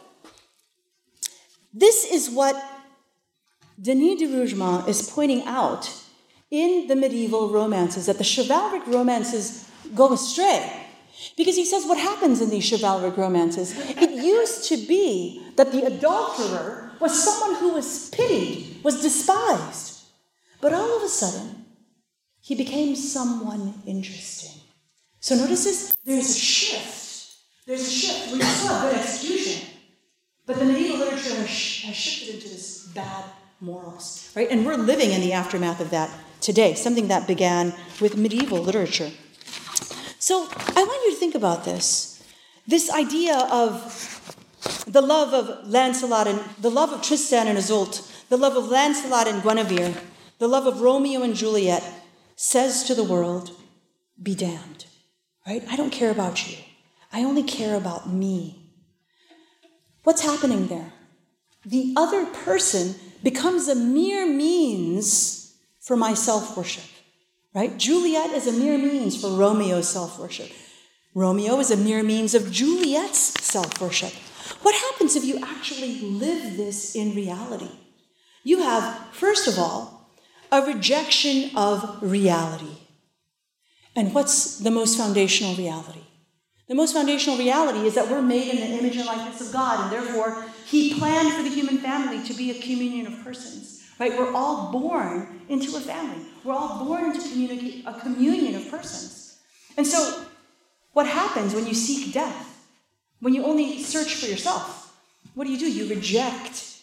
this is what Denis de Rougemont is pointing out in the medieval romances, that the chivalric romances go astray. Because he says what happens in these chivalric romances, it used to be that the adulterer was someone who was pitied, was despised. But all of a sudden, he became someone interesting. So notice this, there's a shift. There's a shift. We still have good execution, but the medieval literature has shifted into this bad morals, right? And we're living in the aftermath of that today, something that began with medieval literature. So I want you to think about this. This idea of the love of Lancelot and the love of Tristan and Isolde, the love of Lancelot and Guinevere, the love of Romeo and Juliet says to the world, be damned, right? I don't care about you. I only care about me. What's happening there? The other person becomes a mere means for my self-worship, right? Juliet is a mere means for Romeo's self-worship. Romeo is a mere means of Juliet's self-worship. What happens if you actually live this in reality? You have, first of all, a rejection of reality. And what's the most foundational reality? The most foundational reality is that we're made in the image and likeness of God, and therefore he planned for the human family to be a communion of persons, right? We're all born into a family. We're all born into a communion of persons. And so what happens when you seek death? When you only search for yourself? What do? You reject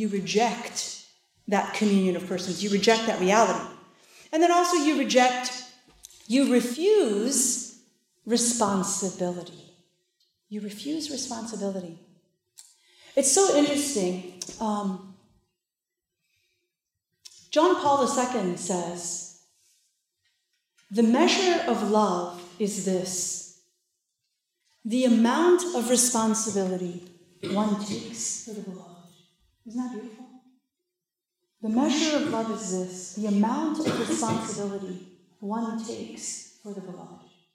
that communion of persons. You reject that reality. And then also you refuse responsibility. You refuse responsibility. It's so interesting. John Paul II says, the measure of love is this: the amount of responsibility one takes for the beloved. Isn't that beautiful? The measure of love is this: the amount of responsibility one takes for the beloved.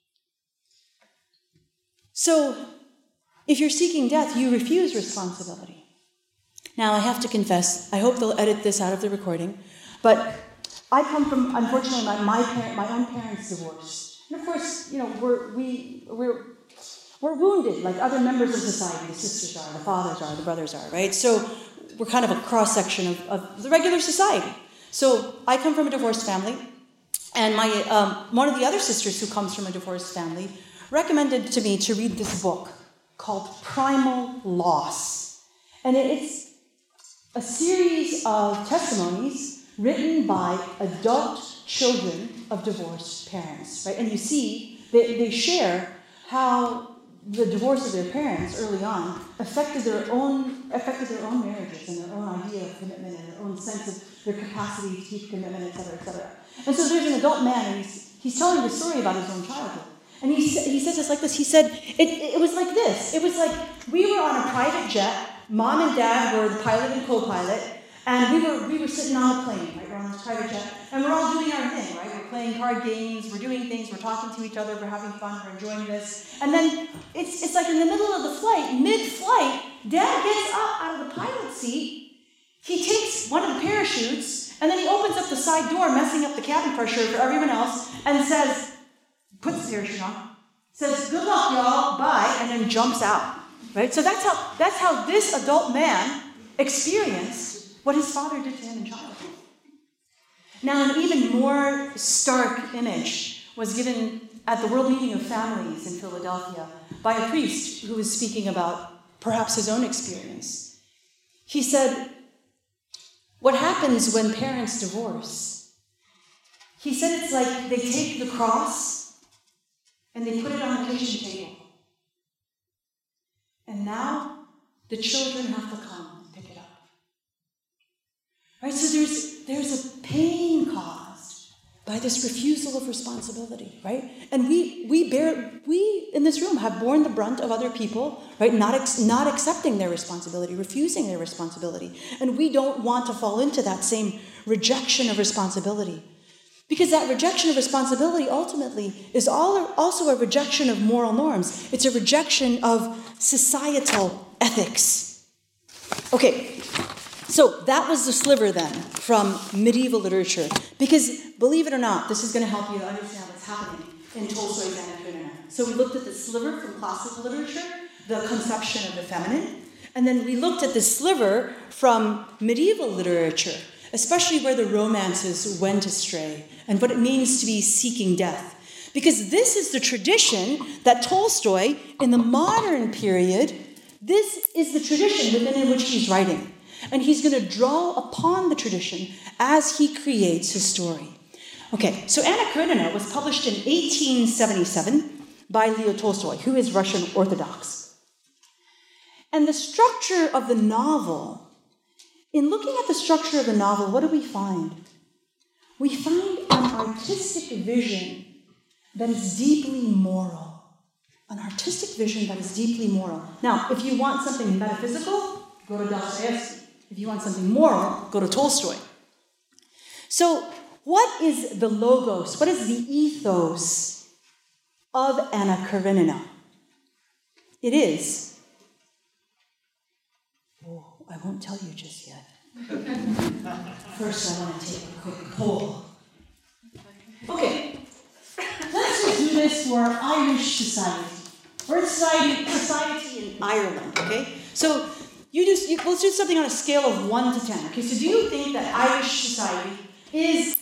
So, if you're seeking death, you refuse responsibility. Now, I have to confess, I hope they'll edit this out of the recording, but I come from, unfortunately, my own parents divorced. And of course, we're wounded like other members of society. The sisters are, the fathers are, the brothers are, right? So we're kind of a cross-section of the regular society. So I come from a divorced family, and my one of the other sisters who comes from a divorced family recommended to me to read this book called Primal Loss. And it's a series of testimonies written by adult children of divorced parents, right? And you see, they share how the divorce of their parents early on affected their own marriages and their own idea of commitment and their own sense of their capacity to keep commitment, et cetera, et cetera. And so there's an adult man, and he's telling the story about his own childhood. And he says it's like this. He said, it was like this. It was like we were on a private jet. Mom and Dad were the pilot and co-pilot. And we were sitting on a plane, right? We're on this private jet. And we're all doing our thing, right? We're playing card games. We're doing things. We're talking to each other. We're having fun. We're enjoying this. And then it's like in the middle of the flight, mid-flight, Dad gets up out of the pilot's seat. He takes one of the parachutes, and then he opens up the side door, messing up the cabin pressure for everyone else, and says, puts the parachute on, says, good luck, y'all, bye, and then jumps out, right? So that's how this adult man experienced what his father did to him in childhood. Now, an even more stark image was given at the World Meeting of Families in Philadelphia by a priest who was speaking about perhaps his own experience. He said, what happens when parents divorce? He said it's like they take the cross and they put it on the kitchen table. And now the children have to come and pick it up. Right? So there's a pain caused by this refusal of responsibility, right? And we in this room have borne the brunt of other people, right? Not accepting their responsibility, refusing their responsibility. And we don't want to fall into that same rejection of responsibility. Because that rejection of responsibility ultimately is also a rejection of moral norms. It's a rejection of societal ethics. Okay, so that was the sliver then from medieval literature. Because believe it or not, this is going to help you understand what's happening in Tolstoy's Anna Karenina. So we looked at the sliver from classical literature, the conception of the feminine, and then we looked at the sliver from medieval literature, especially where the romances went astray and what it means to be seeking death. Because this is the tradition that Tolstoy, in the modern period, this is the tradition within which he's writing. And he's going to draw upon the tradition as he creates his story. Okay, so Anna Karenina was published in 1877 by Leo Tolstoy, who is Russian Orthodox. And the structure of the novel, in looking at the structure of the novel, what do we find? We find an artistic vision that is deeply moral. An artistic vision that is deeply moral. Now, if you want something metaphysical, go to Dostoevsky. If you want something moral, go to Tolstoy. So, what is the logos? What is the ethos of Anna Karenina? It is. Oh, I won't tell you just yet. First, I want to take a quick poll. Okay, let's just do this for Irish society. We're society in Ireland, okay? So let's do something on a scale of 1 to 10. Okay, so do you think that Irish society is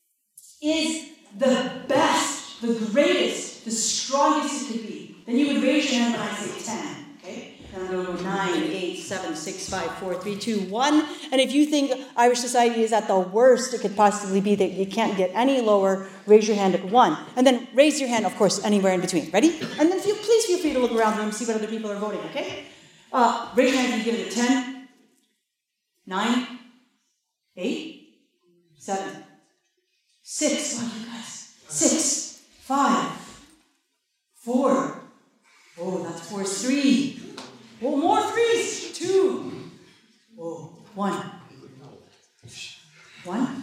the best, the greatest, the strongest it could be? Then you would raise your hand when I say 10, okay? Then I'm going to go 9, 8, 7, 6, 5, 4, 3, 2, 1. And if you think Irish society is at the worst it could possibly be, that you can't get any lower, raise your hand at 1. And then raise your hand, of course, anywhere in between. Ready? And then please feel free to look around the room, see what other people are voting, okay? Raise your hand if you give it a 10, 9, 8, 7, 6. Wow, you guys. 6, 5, 4. Oh, that's 4. 3. Oh, more 3s. 2. Oh, 1. 1.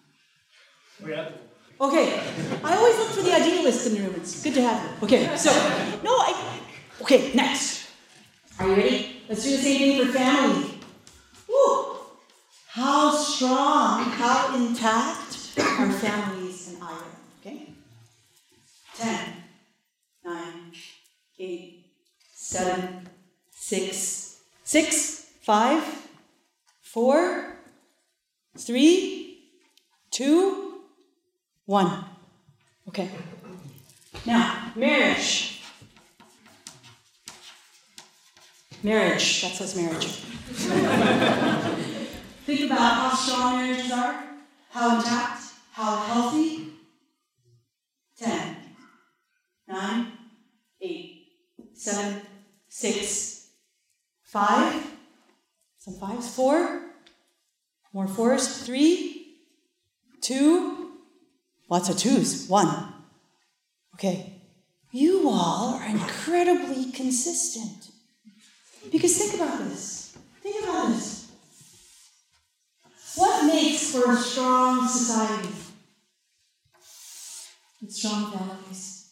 Okay. I always look for the idealist in the room. It's good to have you. Okay, so, okay, next. Are you ready? Let's do the same thing for family. Woo! How strong, how intact are families in Ireland? Okay? 10, 9, 8, 7, 6, 5, 4, 3, 2, 1. Okay. Now, marriage. Marriage, that says marriage. Think about how strong marriages are, how intact, how healthy. 10, 9, 8, 7, 6, 5, some 5s, 4, more 4s, 3, 2, lots of 2s, 1. Okay, you all are incredibly consistent. Because think about this. Think about this. What makes for a strong society? It's strong families.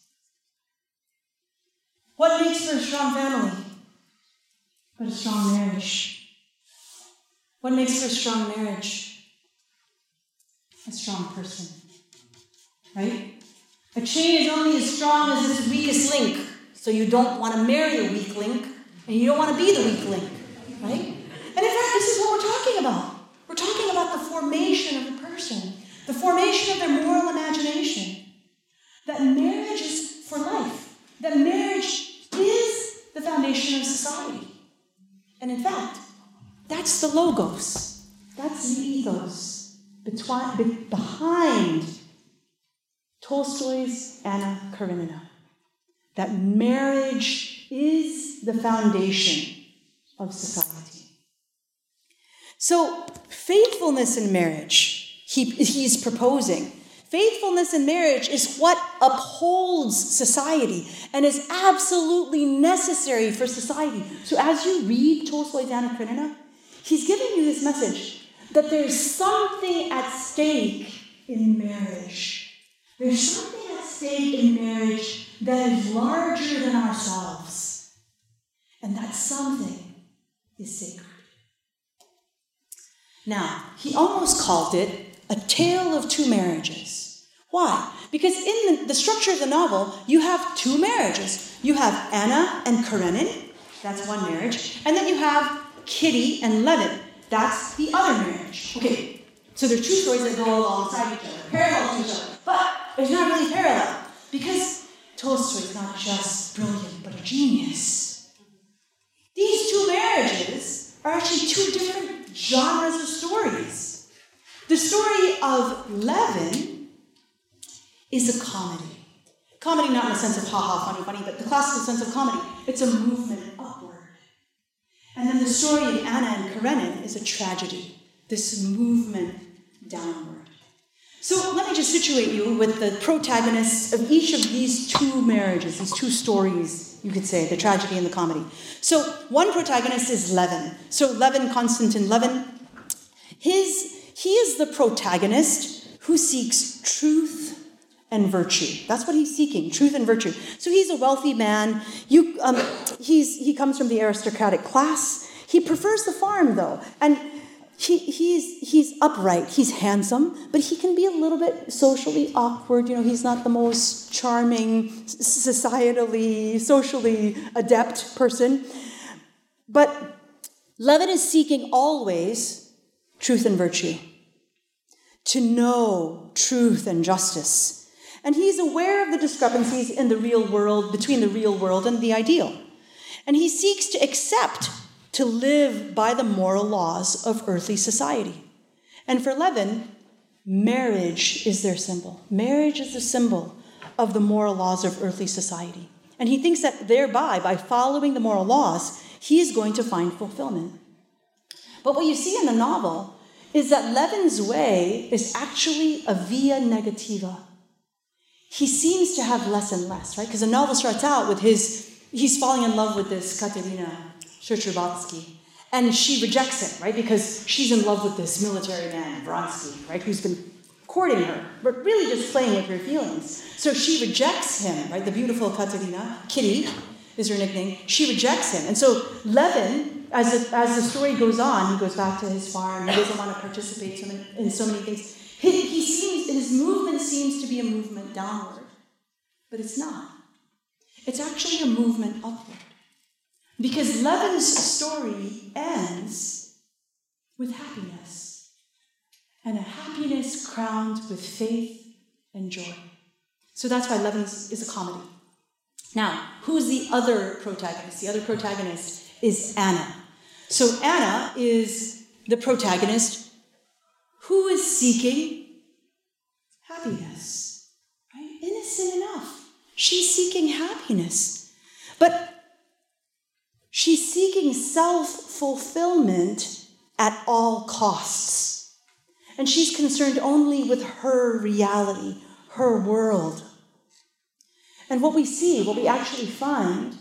What makes for a strong family? But a strong marriage. What makes for a strong marriage? A strong person. Right? A chain is only as strong as its weakest link. So you don't want to marry a weak link. And you don't want to be the weak link, right? And in fact, this is what we're talking about. We're talking about the formation of the person, the formation of their moral imagination. That marriage is for life. That marriage is the foundation of society. And in fact, that's the logos. That's the ethos behind Tolstoy's Anna Karenina. That marriage is the foundation of society. So, faithfulness in marriage, he's proposing. Faithfulness in marriage is what upholds society and is absolutely necessary for society. So as you read Tolstoy's Anna Karenina, he's giving you this message that there's something at stake in marriage. There's something at stake in marriage that is larger than ourselves. And that something is sacred. Now, he almost called it a tale of two marriages. Why? Because in the structure of the novel, you have two marriages. You have Anna and Karenin, that's one marriage, and then you have Kitty and Levin, that's the other marriage. Okay, so there are two stories that go alongside each other, parallel to each other, but it's not really parallel, because Tolstoy is not just brilliant, but a genius. These two marriages are actually two different genres of stories. The story of Levin is a comedy. Comedy not in the sense of ha-ha, funny, but the classical sense of comedy. It's a movement upward. And then the story of Anna and Karenin is a tragedy, this movement downward. So let me just situate you with the protagonists of each of these two marriages, these two stories, you could say, the tragedy and the comedy. So one protagonist is Levin. So Levin, Konstantin Levin, he is the protagonist who seeks truth and virtue. That's what he's seeking, truth and virtue. So he's a wealthy man. He comes from the aristocratic class. He prefers the farm, though. And he's upright. He's handsome, but he can be a little bit socially awkward. You know, he's not the most charming, societally, socially adept person. But Levin is seeking always truth and virtue, to know truth and justice. And he's aware of the discrepancies in the real world, between the real world and the ideal. And he seeks to accept, to live by the moral laws of earthly society. And for Levin, marriage is their symbol. Marriage is the symbol of the moral laws of earthly society. And he thinks that thereby, by following the moral laws, he is going to find fulfillment. But what you see in the novel is that Levin's way is actually a via negativa. He seems to have less and less, right? Because the novel starts out with he's falling in love with this Katerina Cherchevatsky, and she rejects him, right? Because she's in love with this military man, Vronsky, right? Who's been courting her, but really just playing with her feelings. So she rejects him, right? The beautiful Katerina, Kitty is her nickname. She rejects him. And so Levin, as the story goes on, he goes back to his farm. He doesn't want to participate in so many things. His movement seems to be a movement downward, but it's not. It's actually a movement upward. Because Levin's story ends with happiness, and a happiness crowned with faith and joy. So that's why Levin is a comedy. Now, who's the other protagonist? The other protagonist is Anna. So Anna is the protagonist who is seeking happiness, right? Innocent enough. She's seeking happiness. But she's seeking self-fulfillment at all costs. And she's concerned only with her reality, her world. And what we actually find,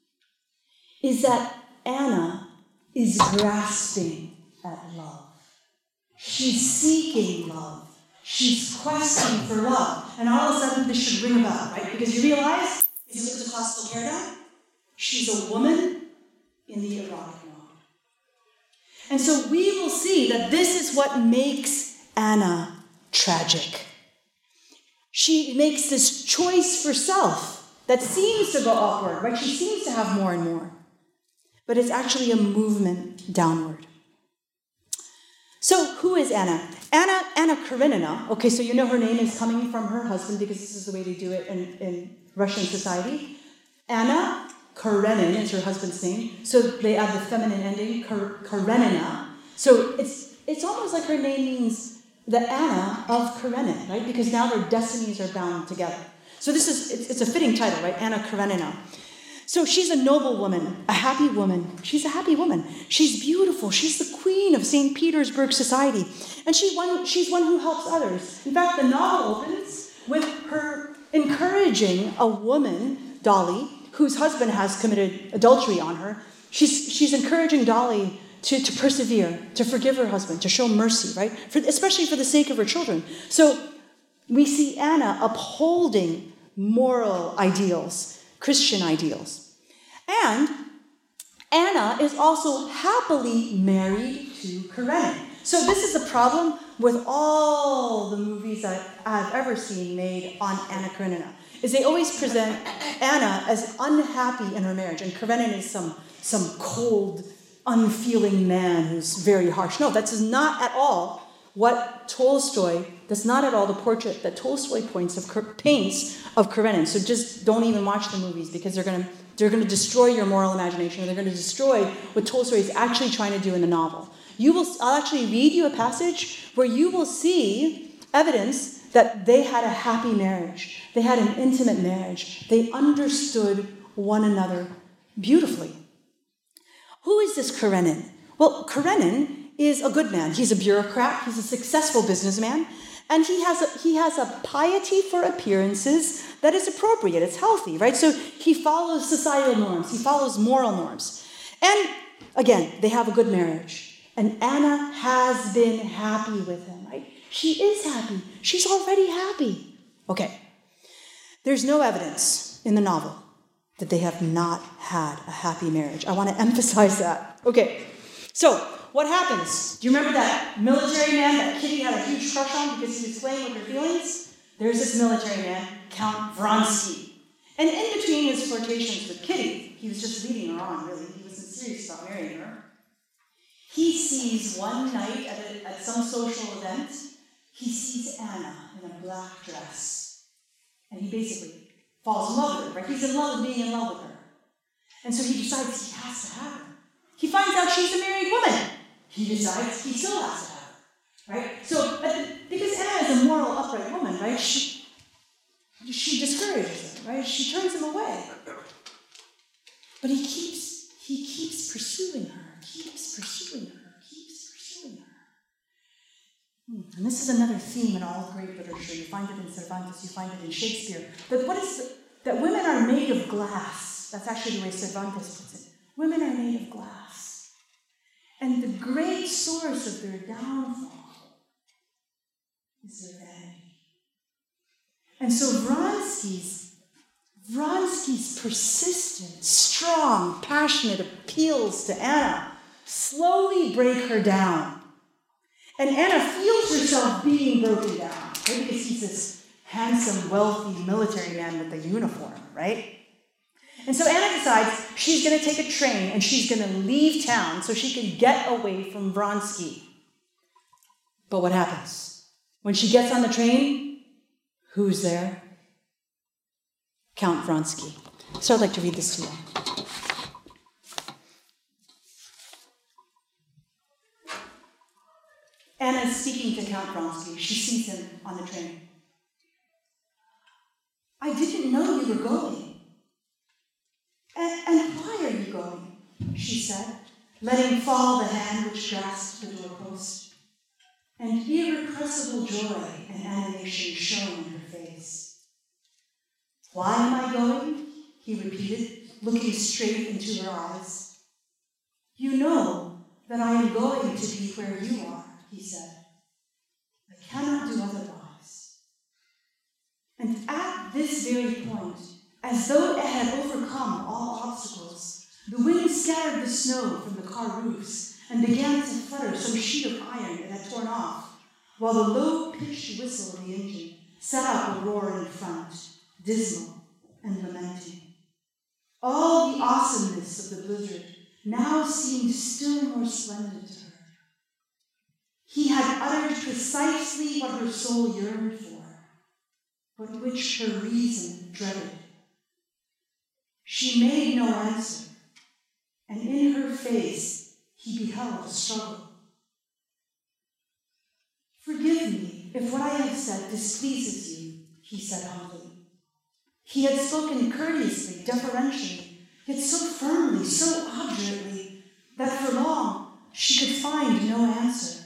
is that Anna is grasping at love. She's seeking love. She's questing for love. And all of a sudden, this should ring a bell, right? Because you realize, if you look at the classical paradigm, she's a woman in the erotic mode. And so we will see that this is what makes Anna tragic. She makes this choice for self that seems to go upward, right? She seems to have more and more. But it's actually a movement downward. So who is Anna? Anna Karenina. Okay, so you know her name is coming from her husband because this is the way they do it in Russian society. Anna Karenin is her husband's name. So they add the feminine ending, Karenina. So it's almost like her name means the Anna of Karenin, right? Because now their destinies are bound together. So it's a fitting title, right? Anna Karenina. So she's a noble woman, a happy woman. She's a happy woman. She's beautiful. She's the queen of St. Petersburg society. And she's one who helps others. In fact, the novel opens with her encouraging a woman, Dolly, whose husband has committed adultery on her. She's encouraging Dolly to persevere, to forgive her husband, to show mercy, right? Especially for the sake of her children. So we see Anna upholding moral ideals, Christian ideals. And Anna is also happily married to Karenin. So this is a problem with all the movies that I've ever seen made on Anna Karenina, is they always present Anna as unhappy in her marriage, and Karenin is some cold, unfeeling man who's very harsh. No, that's not at all what Tolstoy, that's not at all the portrait that Tolstoy paints of Karenin. So just don't even watch the movies, because they're going to destroy your moral imagination, or they're going to destroy what Tolstoy is actually trying to do in the novel. I'll actually read you a passage where you will see evidence that they had a happy marriage. They had an intimate marriage. They understood one another beautifully. Who is this Karenin? Well, Karenin is a good man. He's a bureaucrat. He's a successful businessman. And he has a piety for appearances that is appropriate. It's healthy, right? So he follows societal norms. He follows moral norms. And again, they have a good marriage. And Anna has been happy with him, right? She is happy. She's already happy. Okay. There's no evidence in the novel that they have not had a happy marriage. I want to emphasize that. Okay. So, what happens? Do you remember that military man that Kitty had a huge crush on because he was playing with her feelings? There's this military man, Count Vronsky. And in between his flirtations with Kitty, he was just leading her on, really. He wasn't serious about marrying her. He sees one night at some social event, he sees Anna in a black dress. And he basically falls in love with her, right? He's in love with being in love with her. And so he decides he has to have her. He finds out she's a married woman. He decides he still has to have her, right? So, because Anna is a moral, upright woman, right? She discourages him, right? She turns him away. But he keeps pursuing her. And this is another theme in all great literature. You find it in Cervantes, you find it in Shakespeare. But that women are made of glass. That's actually the way Cervantes puts it. Women are made of glass. And the great source of their downfall is their vanity. And so Vronsky's persistent, strong, passionate appeals to Anna slowly break her down. And Anna feels herself being broken down, right? Because he's this handsome, wealthy military man with a uniform, right? And so Anna decides she's going to take a train and she's going to leave town so she can get away from Vronsky. But what happens? When she gets on the train, who's there? Count Vronsky. So I'd like to read this to you. Anna is speaking to Count Vronsky. She sees him on the train. I didn't know you were going. And why are you going? She said, letting fall the hand which grasped the doorpost. And irrepressible joy and animation shone in her face. Why am I going? He repeated, looking straight into her eyes. You know that I am going to be where you are, he said. I cannot do otherwise. And at this very point, as though it had overcome all obstacles, the wind scattered the snow from the car roofs and began to flutter some sheet of iron it had torn off, while the low-pitched whistle of the engine set up a roar in front, dismal and lamenting. All the awesomeness of the blizzard now seemed still more splendid to her. He had uttered precisely what her soul yearned for, but which her reason dreaded. She made no answer, and in her face he beheld a struggle. Forgive me if what I have said displeases you, he said humbly. He had spoken courteously, deferentially, yet so firmly, so obdurately, that for long she could find no answer.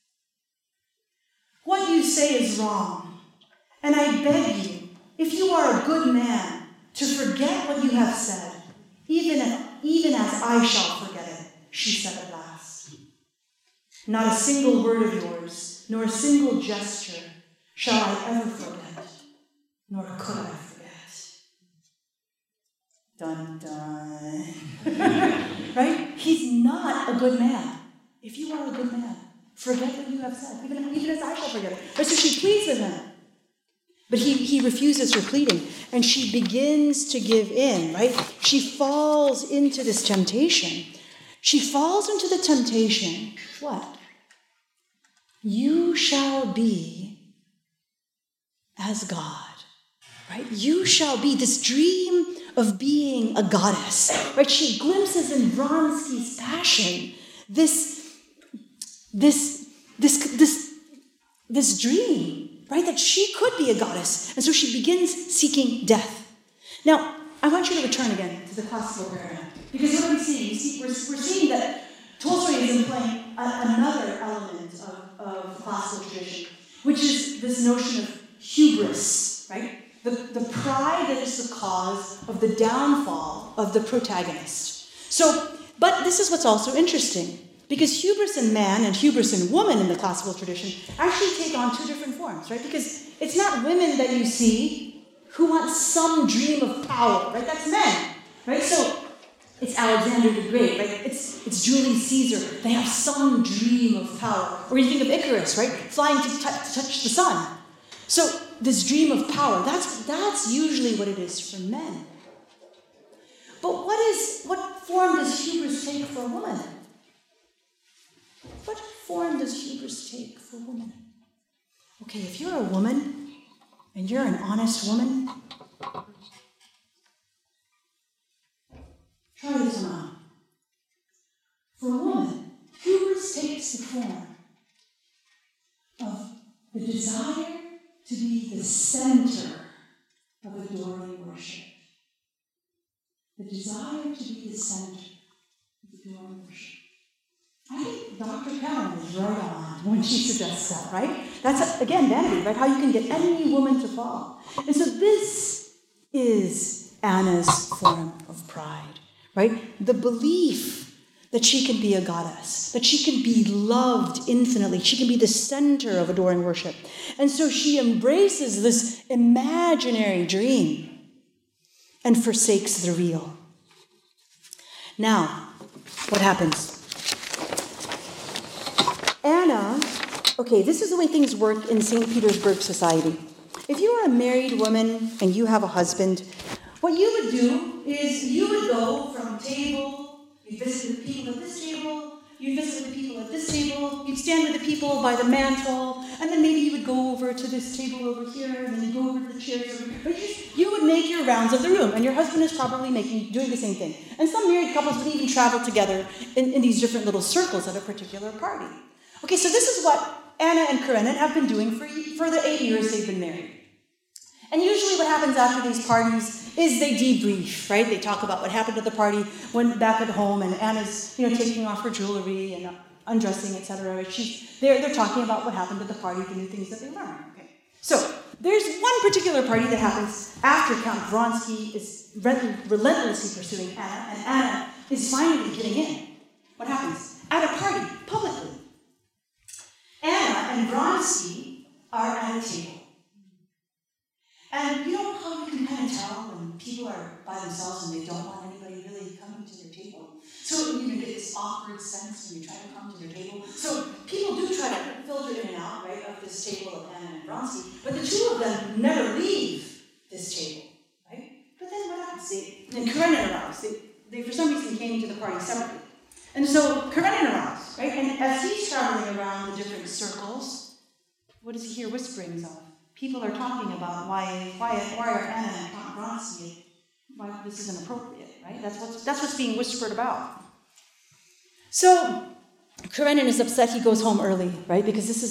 What you say is wrong, and I beg you, if you are a good man, to forget what you have said, even as I shall forget it, she said at last. Not a single word of yours, nor a single gesture, shall I ever forget, nor could I forget. Dun, dun. Right? He's not a good man. If you are a good man, forget what you have said, even as I shall forget it. Right? So she pleads with him. But he refuses her pleading, and she begins to give in, right? She falls into this temptation. She falls into the temptation, what? You shall be as God, right? You shall be this dream of being a goddess, right? She glimpses in Vronsky's passion this dream, right, that she could be a goddess. And so she begins seeking death. Now, I want you to return again to the classical era. Because what are we seeing? We're seeing that Tolstoy is employing another element of classical tradition, which is this notion of hubris, right? The pride that is the cause of the downfall of the protagonist. So, but this is what's also interesting. Because hubris in man and hubris in woman in the classical tradition actually take on two different forms, right? Because it's not women that you see who want some dream of power, right? That's men, right? So it's Alexander the Great, right? It's Julius Caesar. They have some dream of power. Or you think of Icarus, right? Flying to touch the sun. So this dream of power, that's usually what it is for men. But what form does hubris take for a woman? What form does hubris take for women? Okay, if you're a woman, and you're an honest woman, try this on. For a woman, hubris takes the form of the desire to be the center of adoring worship. The desire to be the center of adoring worship. I think Dr. Cowan is right on when she suggests that, right? That's, again, vanity, right? How you can get any woman to fall. And so this is Anna's form of pride, right? The belief that she can be a goddess, that she can be loved infinitely, she can be the center of adoring worship. And so she embraces this imaginary dream and forsakes the real. Now, what happens? Anna, okay, this is the way things work in St. Petersburg society. If you are a married woman and you have a husband, what you would do is you would go from table, you'd visit the people at this table, you'd visit the people at this table, you'd stand with the people by the mantle, and then maybe you would go over to this table over here, and then you'd go over to the chairs over here. But you would make your rounds of the room, and your husband is probably doing the same thing. And some married couples would even travel together in these different little circles at a particular party. Okay, so this is what Anna and Karenin have been doing for the 8 years they've been married. And usually what happens after these parties is they debrief, right? They talk about what happened at the party, when back at home, and Anna's, taking off her jewelry and undressing, etc. They're talking about what happened at the party, the new things that they learned. Okay. So there's one particular party that happens after Count Vronsky is relentlessly pursuing Anna, and Anna is finally getting in. What happens? At a party, publicly, Anna and Vronsky are at a table. And you know how you can kind of tell when people are by themselves and they don't want anybody really coming to their table? So you get this awkward sense when you try to come to their table. So people do try to filter in and out, right, of this table of Anna and Vronsky, but the two of them never leave this table, right? But then what happens? And Karenin arrives. They for some reason came to the party separately. And so Karenin arrives, right? And as he's traveling around the different circles, what does he hear whisperings of? People are talking about why are Anna and Count Vronsky, why this is inappropriate, right? That's what's being whispered about. So Karenin is upset. He goes home early, right? Because this is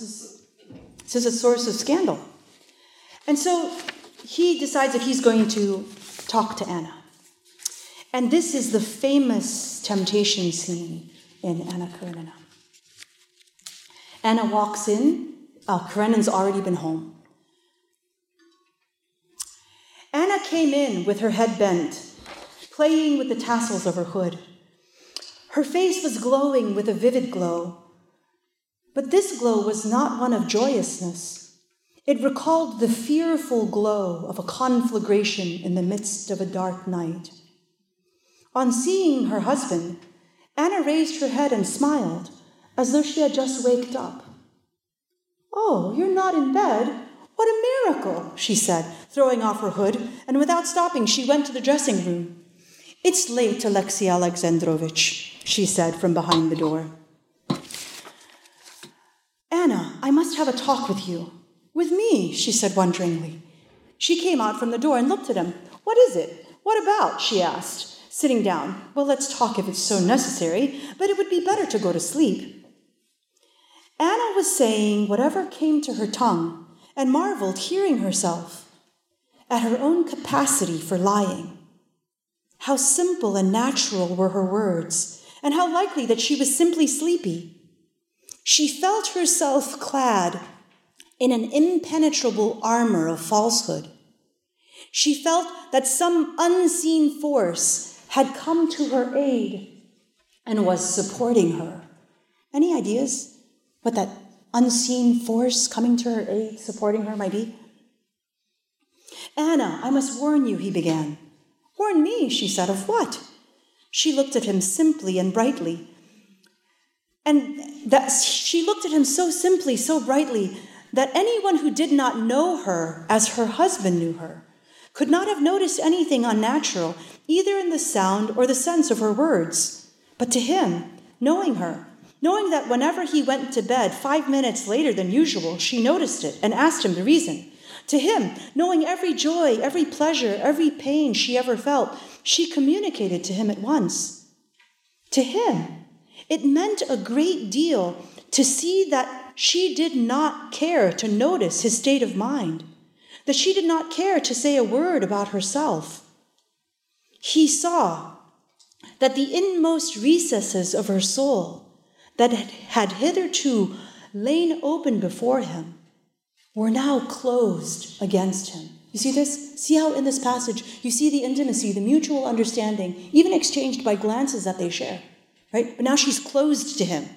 a source of scandal. And so he decides that he's going to talk to Anna. And this is the famous temptation scene in Anna Karenina. Anna walks in. Karenin's already been home. Anna came in with her head bent, playing with the tassels of her hood. Her face was glowing with a vivid glow, but this glow was not one of joyousness. It recalled the fearful glow of a conflagration in the midst of a dark night. On seeing her husband, Anna raised her head and smiled, as though she had just waked up. "Oh, you're not in bed? What a miracle," she said, throwing off her hood, and without stopping, she went to the dressing room. "It's late, Alexei Alexandrovich," she said from behind the door. "Anna, I must have a talk with you." "With me?" she said wonderingly. She came out from the door and looked at him. "What is it? What about?" she asked, sitting down. "Well, let's talk if it's so necessary, but it would be better to go to sleep." Anna was saying whatever came to her tongue and marveled, hearing herself, at her own capacity for lying. How simple and natural were her words, and how likely that she was simply sleepy. She felt herself clad in an impenetrable armor of falsehood. She felt that some unseen force had come to her aid and was supporting her. Any ideas what that unseen force coming to her aid, supporting her might be? "Anna, I must warn you," he began. "Warn me," she said. "Of what?" She looked at him simply and brightly. And that she looked at him so simply, so brightly, that anyone who did not know her as her husband knew her could not have noticed anything unnatural, either in the sound or the sense of her words. But to him, knowing her, knowing that whenever he went to bed 5 minutes later than usual, she noticed it and asked him the reason. To him, knowing every joy, every pleasure, every pain she ever felt, she communicated to him at once. To him, it meant a great deal to see that she did not care to notice his state of mind, that she did not care to say a word about herself. He saw that the inmost recesses of her soul that had hitherto lain open before him were now closed against him. You see this? See how in this passage you see the intimacy, the mutual understanding, even exchanged by glances that they share, right? But now she's closed to him.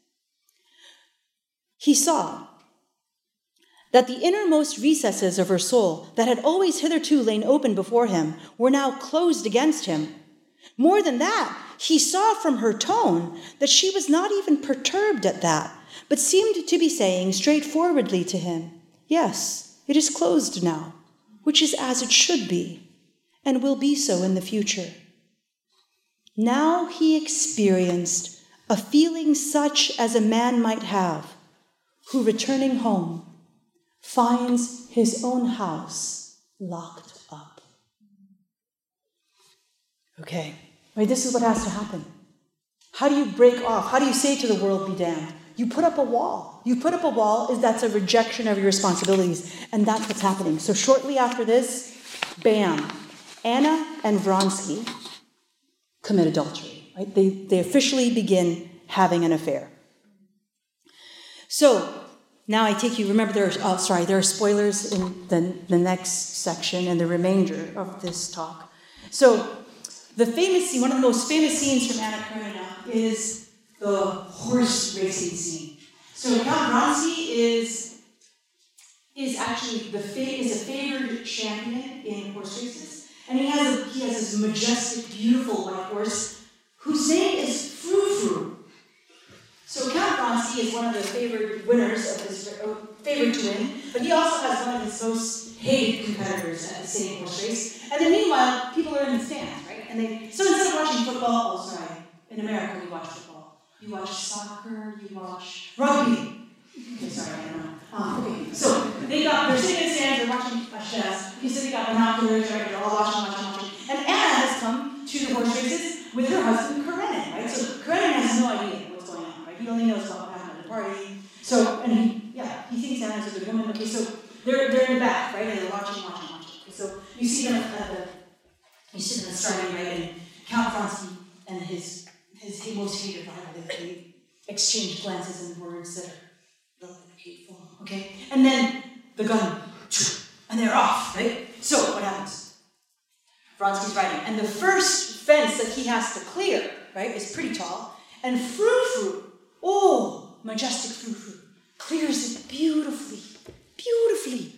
He saw that the innermost recesses of her soul that had always hitherto lain open before him were now closed against him. More than that, he saw from her tone that she was not even perturbed at that, but seemed to be saying straightforwardly to him, "Yes, it is closed now, which is as it should be, and will be so in the future." Now he experienced a feeling such as a man might have who, returning home, finds his own house locked up. Okay, right, this is what has to happen. How do you break off? How do you say to the world, "Be damned"? You put up a wall. You put up a wall, that's a rejection of your responsibilities, and that's what's happening. So shortly after this, bam, Anna and Vronsky commit adultery. Right? They officially begin having an affair. So now I take you, remember there are spoilers in the next section and the remainder of this talk. So the famous scene, one of the most famous scenes from Anna Karenina is the horse racing scene. So Count Vronsky is actually a favored champion in horse races, and he has this majestic, beautiful white horse whose name is Frou Frou. So Count Vronsky is one of the favored winners of his favored to win, but he also has one of his most hated competitors at the same horse race. And then meanwhile, people are in the stands, right? So instead of watching football, in America we watch football. You watch soccer, you watch rugby. Okay, sorry, I don't know. Okay, so they're sitting in the stands, they're watching chess. You said they got binoculars, right? They're all watching. And Anna has come to the horse races with her husband Karenin, right? So Karenin has no idea what's going on, right? He only knows about what happened at the party. So, and he thinks Anna's a good woman. Okay, so they're in the back, right? And they're watching. Okay, so you see them you see them starting, right? And Count Vronsky and his most hated rival, they exchange glances and words that are really hateful, okay? And then the gun, and they're off, right? So what happens? Vronsky's riding, and the first fence that he has to clear, right, is pretty tall, and Frou Frou, majestic Frou Frou, clears it beautifully,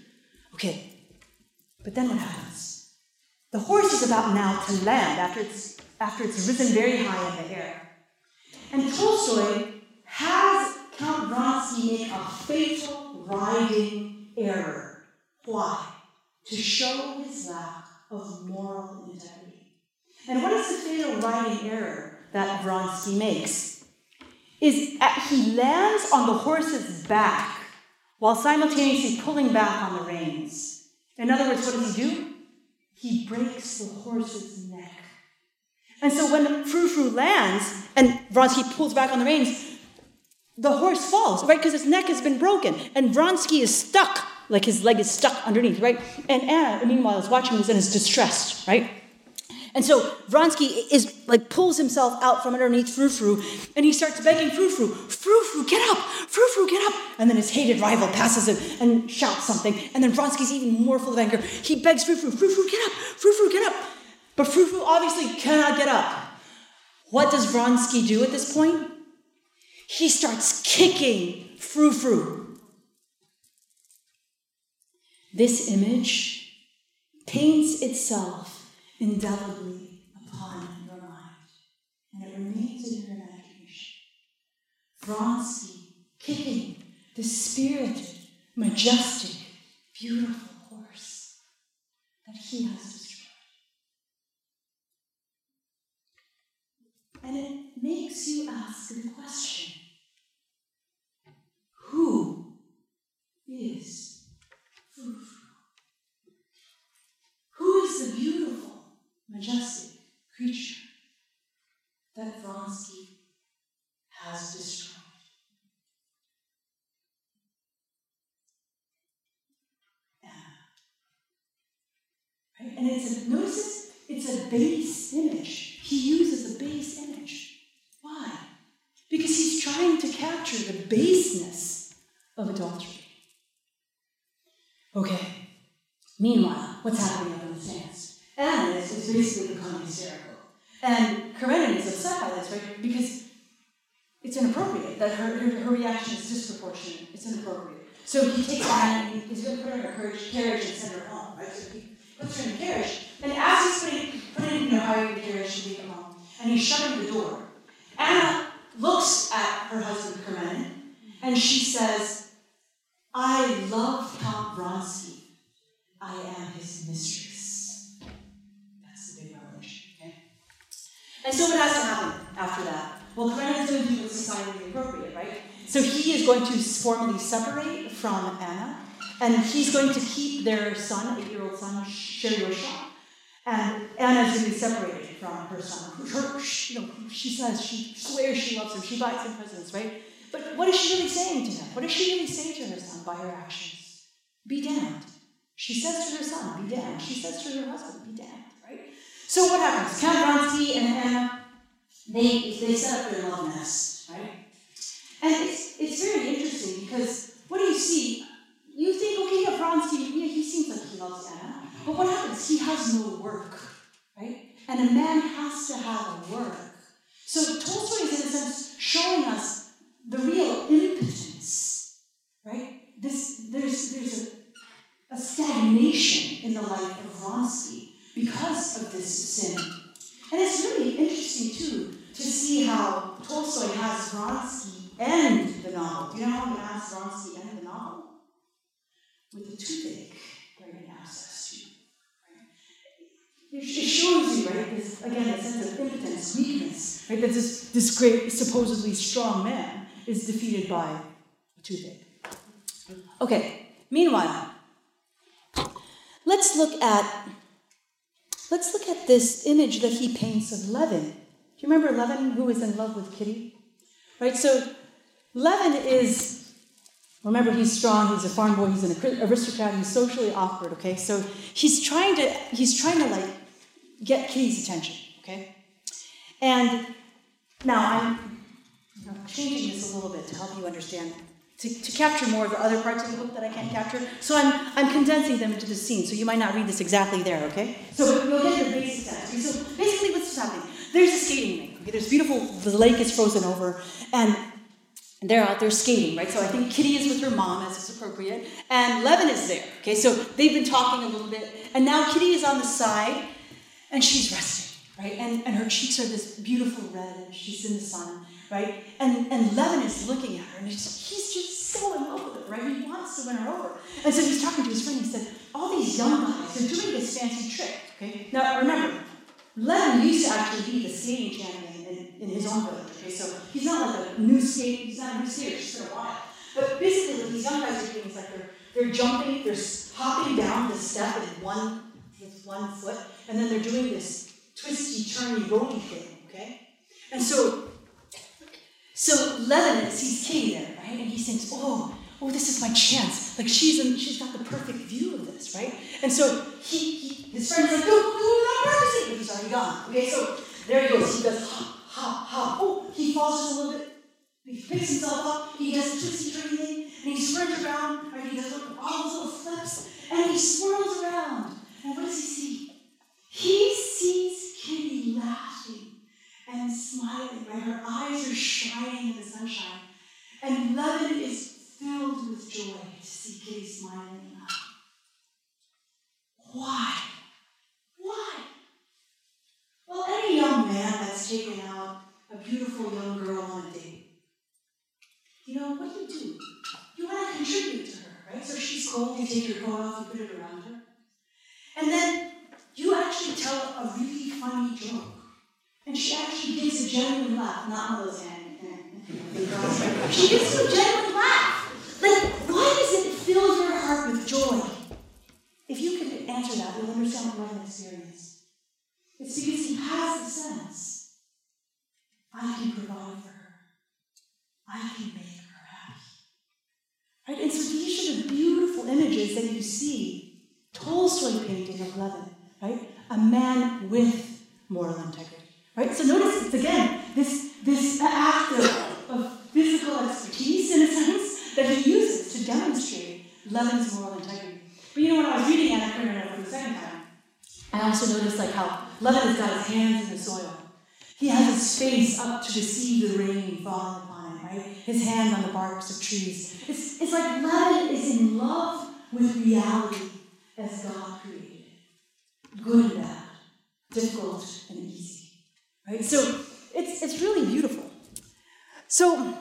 then what happens? The horse is about now to land after it's risen very high in the air. And Tolstoy has Count Vronsky make a fatal riding error. Why? To show his lack of moral integrity. And what is the fatal riding error that Vronsky makes? Is he lands on the horse's back while simultaneously pulling back on the reins. In other words, what does he do? He breaks the horse's neck. And so when Frou-Frou lands and Vronsky pulls back on the reins, the horse falls, right? Because its neck has been broken. And Vronsky is stuck, like his leg is stuck underneath, right? And Anna, meanwhile, is watching this and is distressed, right? And so Vronsky pulls himself out from underneath Frou-Frou, and he starts begging Frou-Frou, Frou-Frou, get up! Frou-Frou, get up! And then his hated rival passes him and shouts something, and then Vronsky's even more full of anger. He begs Frou-Frou, Frou-Frou, get up! Frou-Frou, get up! But Frou-Frou obviously cannot get up. What does Vronsky do at this point? He starts kicking Frou-Frou. This image paints itself indelibly upon your mind, and it remains in your imagination. Vronsky kicking the spirited, majestic, beautiful horse that he has destroyed. And it makes you ask the question, who is Frou-Frou? Who is the beautiful, majestic creature that Vronsky has destroyed? Right? And notice it's a base image. He uses a base image. Why? Because he's trying to capture the baseness of adultery. Okay. Meanwhile, what's happening up in the stands? Anna is basically becoming hysterical. And Karenin is upset by this, right? Because it's inappropriate, that her reaction is disproportionate. It's inappropriate. So he takes Anna and he's going to put her in a carriage and send her home, right? So he puts her in a carriage. And as he's putting her in the carriage to leave her home, and he's shutting the door, Anna looks at her husband, Karenin, and she says, I love Count Vronsky. I am his mistress. That's the big revelation, okay? And so what has to happen after that? Well, Karenin is going to do what's societally appropriate, right? So he is going to formally separate from Anna, and he's going to keep their son, 8-year-old son, Sheryosha, and Anna is going to be separated from her son. She says, she swears she loves him, she buys him presents, right? But what is she really saying to him? What does she really say to her son by her actions? Be damned. She says to her son, be damned. She says to her husband, be damned, right? So what happens? Count Vronsky and Anna, they set up their love nest, right? And it's very interesting because what do you see? You think, okay, Vronsky, he seems like he loves Anna. But what happens? He has no work, right? And a man has to have a work. So Tolstoy is, in a sense, showing us the real impotence, right? There's a stagnation in the life of Vronsky because of this sin. And it's really interesting, too, to see how Tolstoy has Vronsky end the novel. Do you know how he has Vronsky end the novel? With a toothache right in access to. Right? It shows you, right, this, again, a sense of impotence, weakness, right, that this great, supposedly strong man is defeated by a toothache. Okay, meanwhile, let's look at this image that he paints of Levin. Do you remember Levin, who is in love with Kitty? Right, so Levin is, remember, he's strong, he's a farm boy, he's an aristocrat, he's socially awkward, okay? So he's trying to get Kitty's attention, okay? And now I'm changing this a little bit to help you understand, to capture more of the other parts of the book that I can't capture. So I'm condensing them into the scene, so you might not read this exactly there, okay? So you'll get the basic sense. Okay? So basically what's happening? There's a skating rink, okay? The lake is frozen over, and And they're out there skating, right? So I think Kitty is with her mom, as is appropriate, and Levin is there. Okay, so they've been talking a little bit, and now Kitty is on the side, and she's resting, right? And her cheeks are this beautiful red, and she's in the sun, right? And Levin is looking at her, and he's just so in love with her, right? He wants to win her over. And so he's talking to his friend, he said, all these young guys, they're doing this fancy trick, okay? Now, remember, Levin used to actually be the skating champion in his own village, okay? So he's not like a new skater, he's not a new skater, just been a while. But basically what these young guys are doing is like they're jumping, they're hopping down the step with one foot, and then they're doing this twisty, turny, rolly thing, okay? And so Levin sees Kitty there, right? And he thinks, oh, this is my chance. Like she's got the perfect view of this, right? And so his friend's like, go, practicing, but he's already gone. Okay, so there he goes. He does hop. Oh, he falls just a little bit. He picks himself up. He does a twisty turny thing, and he sprints around. Right? He does all those little flips, and he swirls around. And what does he see? He sees Kitty laughing and smiling. Right? Her eyes are shining in the sunshine, and Levin is filled with joy to see Kitty smiling and laughing. Why? Well, any young man that's taken out a beautiful young girl on a date, what do? You want to contribute to her, right? So she's cold, you take your coat off, you put it around her. And then you actually tell a really funny joke. And she actually gives a genuine laugh, not one of those She gives you a genuine laugh. Like, why does it fill your heart with joy? If you can answer that, you'll understand what Levin experienced. It's because he has the sense, I can provide for her. I can make her happy. Right? And so these are the beautiful images that you see. Tolstoy painting of Levin, right? A man with moral integrity. Right? So notice it's again this act of physical expertise, in a sense, that he uses to demonstrate Levin's moral integrity. But when I was reading Anna Karenina for the second time, I also noticed how Levin has got his hands in the soil. He has his face up to receive the rain falling upon him, right? His hand on the barks of trees. It's like Levin is in love with reality as God created it. Good and bad, difficult and easy. Right? So it's really beautiful. So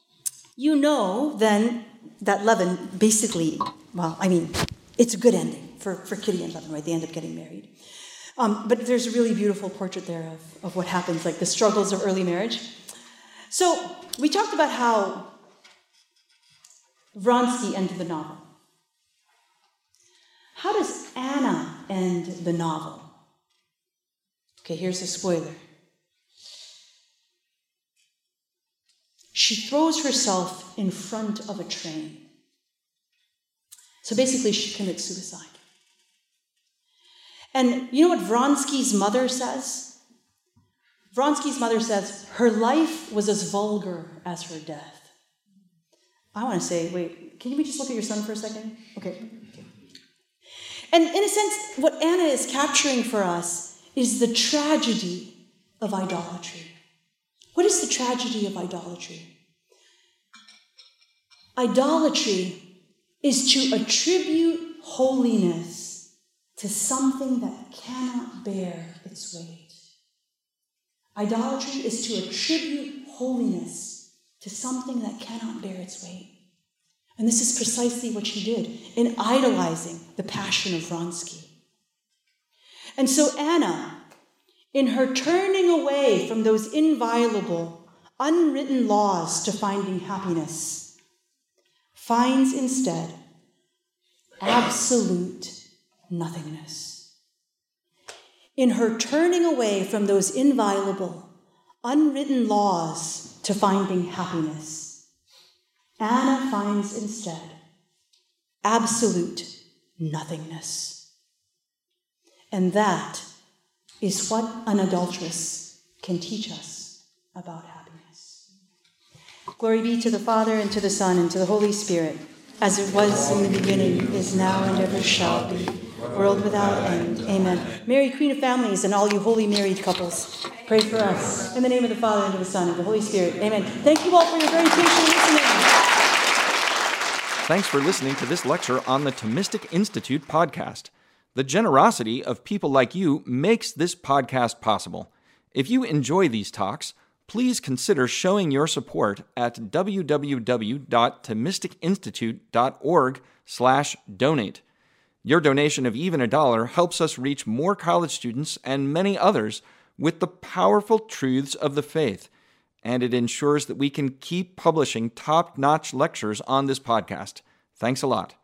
then that Levin basically, it's a good ending for Kitty and Levin, right? They end up getting married. But there's a really beautiful portrait there of what happens, like the struggles of early marriage. So we talked about how Vronsky ended the novel. How does Anna end the novel? Okay, here's a spoiler. She throws herself in front of a train. So basically, she commits suicide. And you know what Vronsky's mother says? Vronsky's mother says, her life was as vulgar as her death. I want to say, wait, can you just look at your son for a second? Okay. And in a sense, what Anna is capturing for us is the tragedy of idolatry. What is the tragedy of idolatry? Idolatry is to attribute holiness to something that cannot bear its weight. Idolatry is to attribute holiness to something that cannot bear its weight. And this is precisely what she did in idolizing the passion of Vronsky. And so Anna, in her turning away from those inviolable, unwritten laws to finding happiness, finds instead absolute nothingness. In her turning away from those inviolable, unwritten laws to finding happiness, Anna finds instead absolute nothingness. And that is what an adulteress can teach us about happiness. Glory be to the Father, and to the Son, and to the Holy Spirit, as it was in the beginning, is now, and ever shall be, world without end. Amen. Mary, Queen of Families, and all you holy married couples, pray for us. In the name of the Father, and of the Son, and of the Holy Spirit. Amen. Thank you all for your very patient listening. Thanks for listening to this lecture on the Thomistic Institute podcast. The generosity of people like you makes this podcast possible. If you enjoy these talks, please consider showing your support at www.thomisticinstitute.org/donate. Your donation of even $1 helps us reach more college students and many others with the powerful truths of the faith, and it ensures that we can keep publishing top-notch lectures on this podcast. Thanks a lot.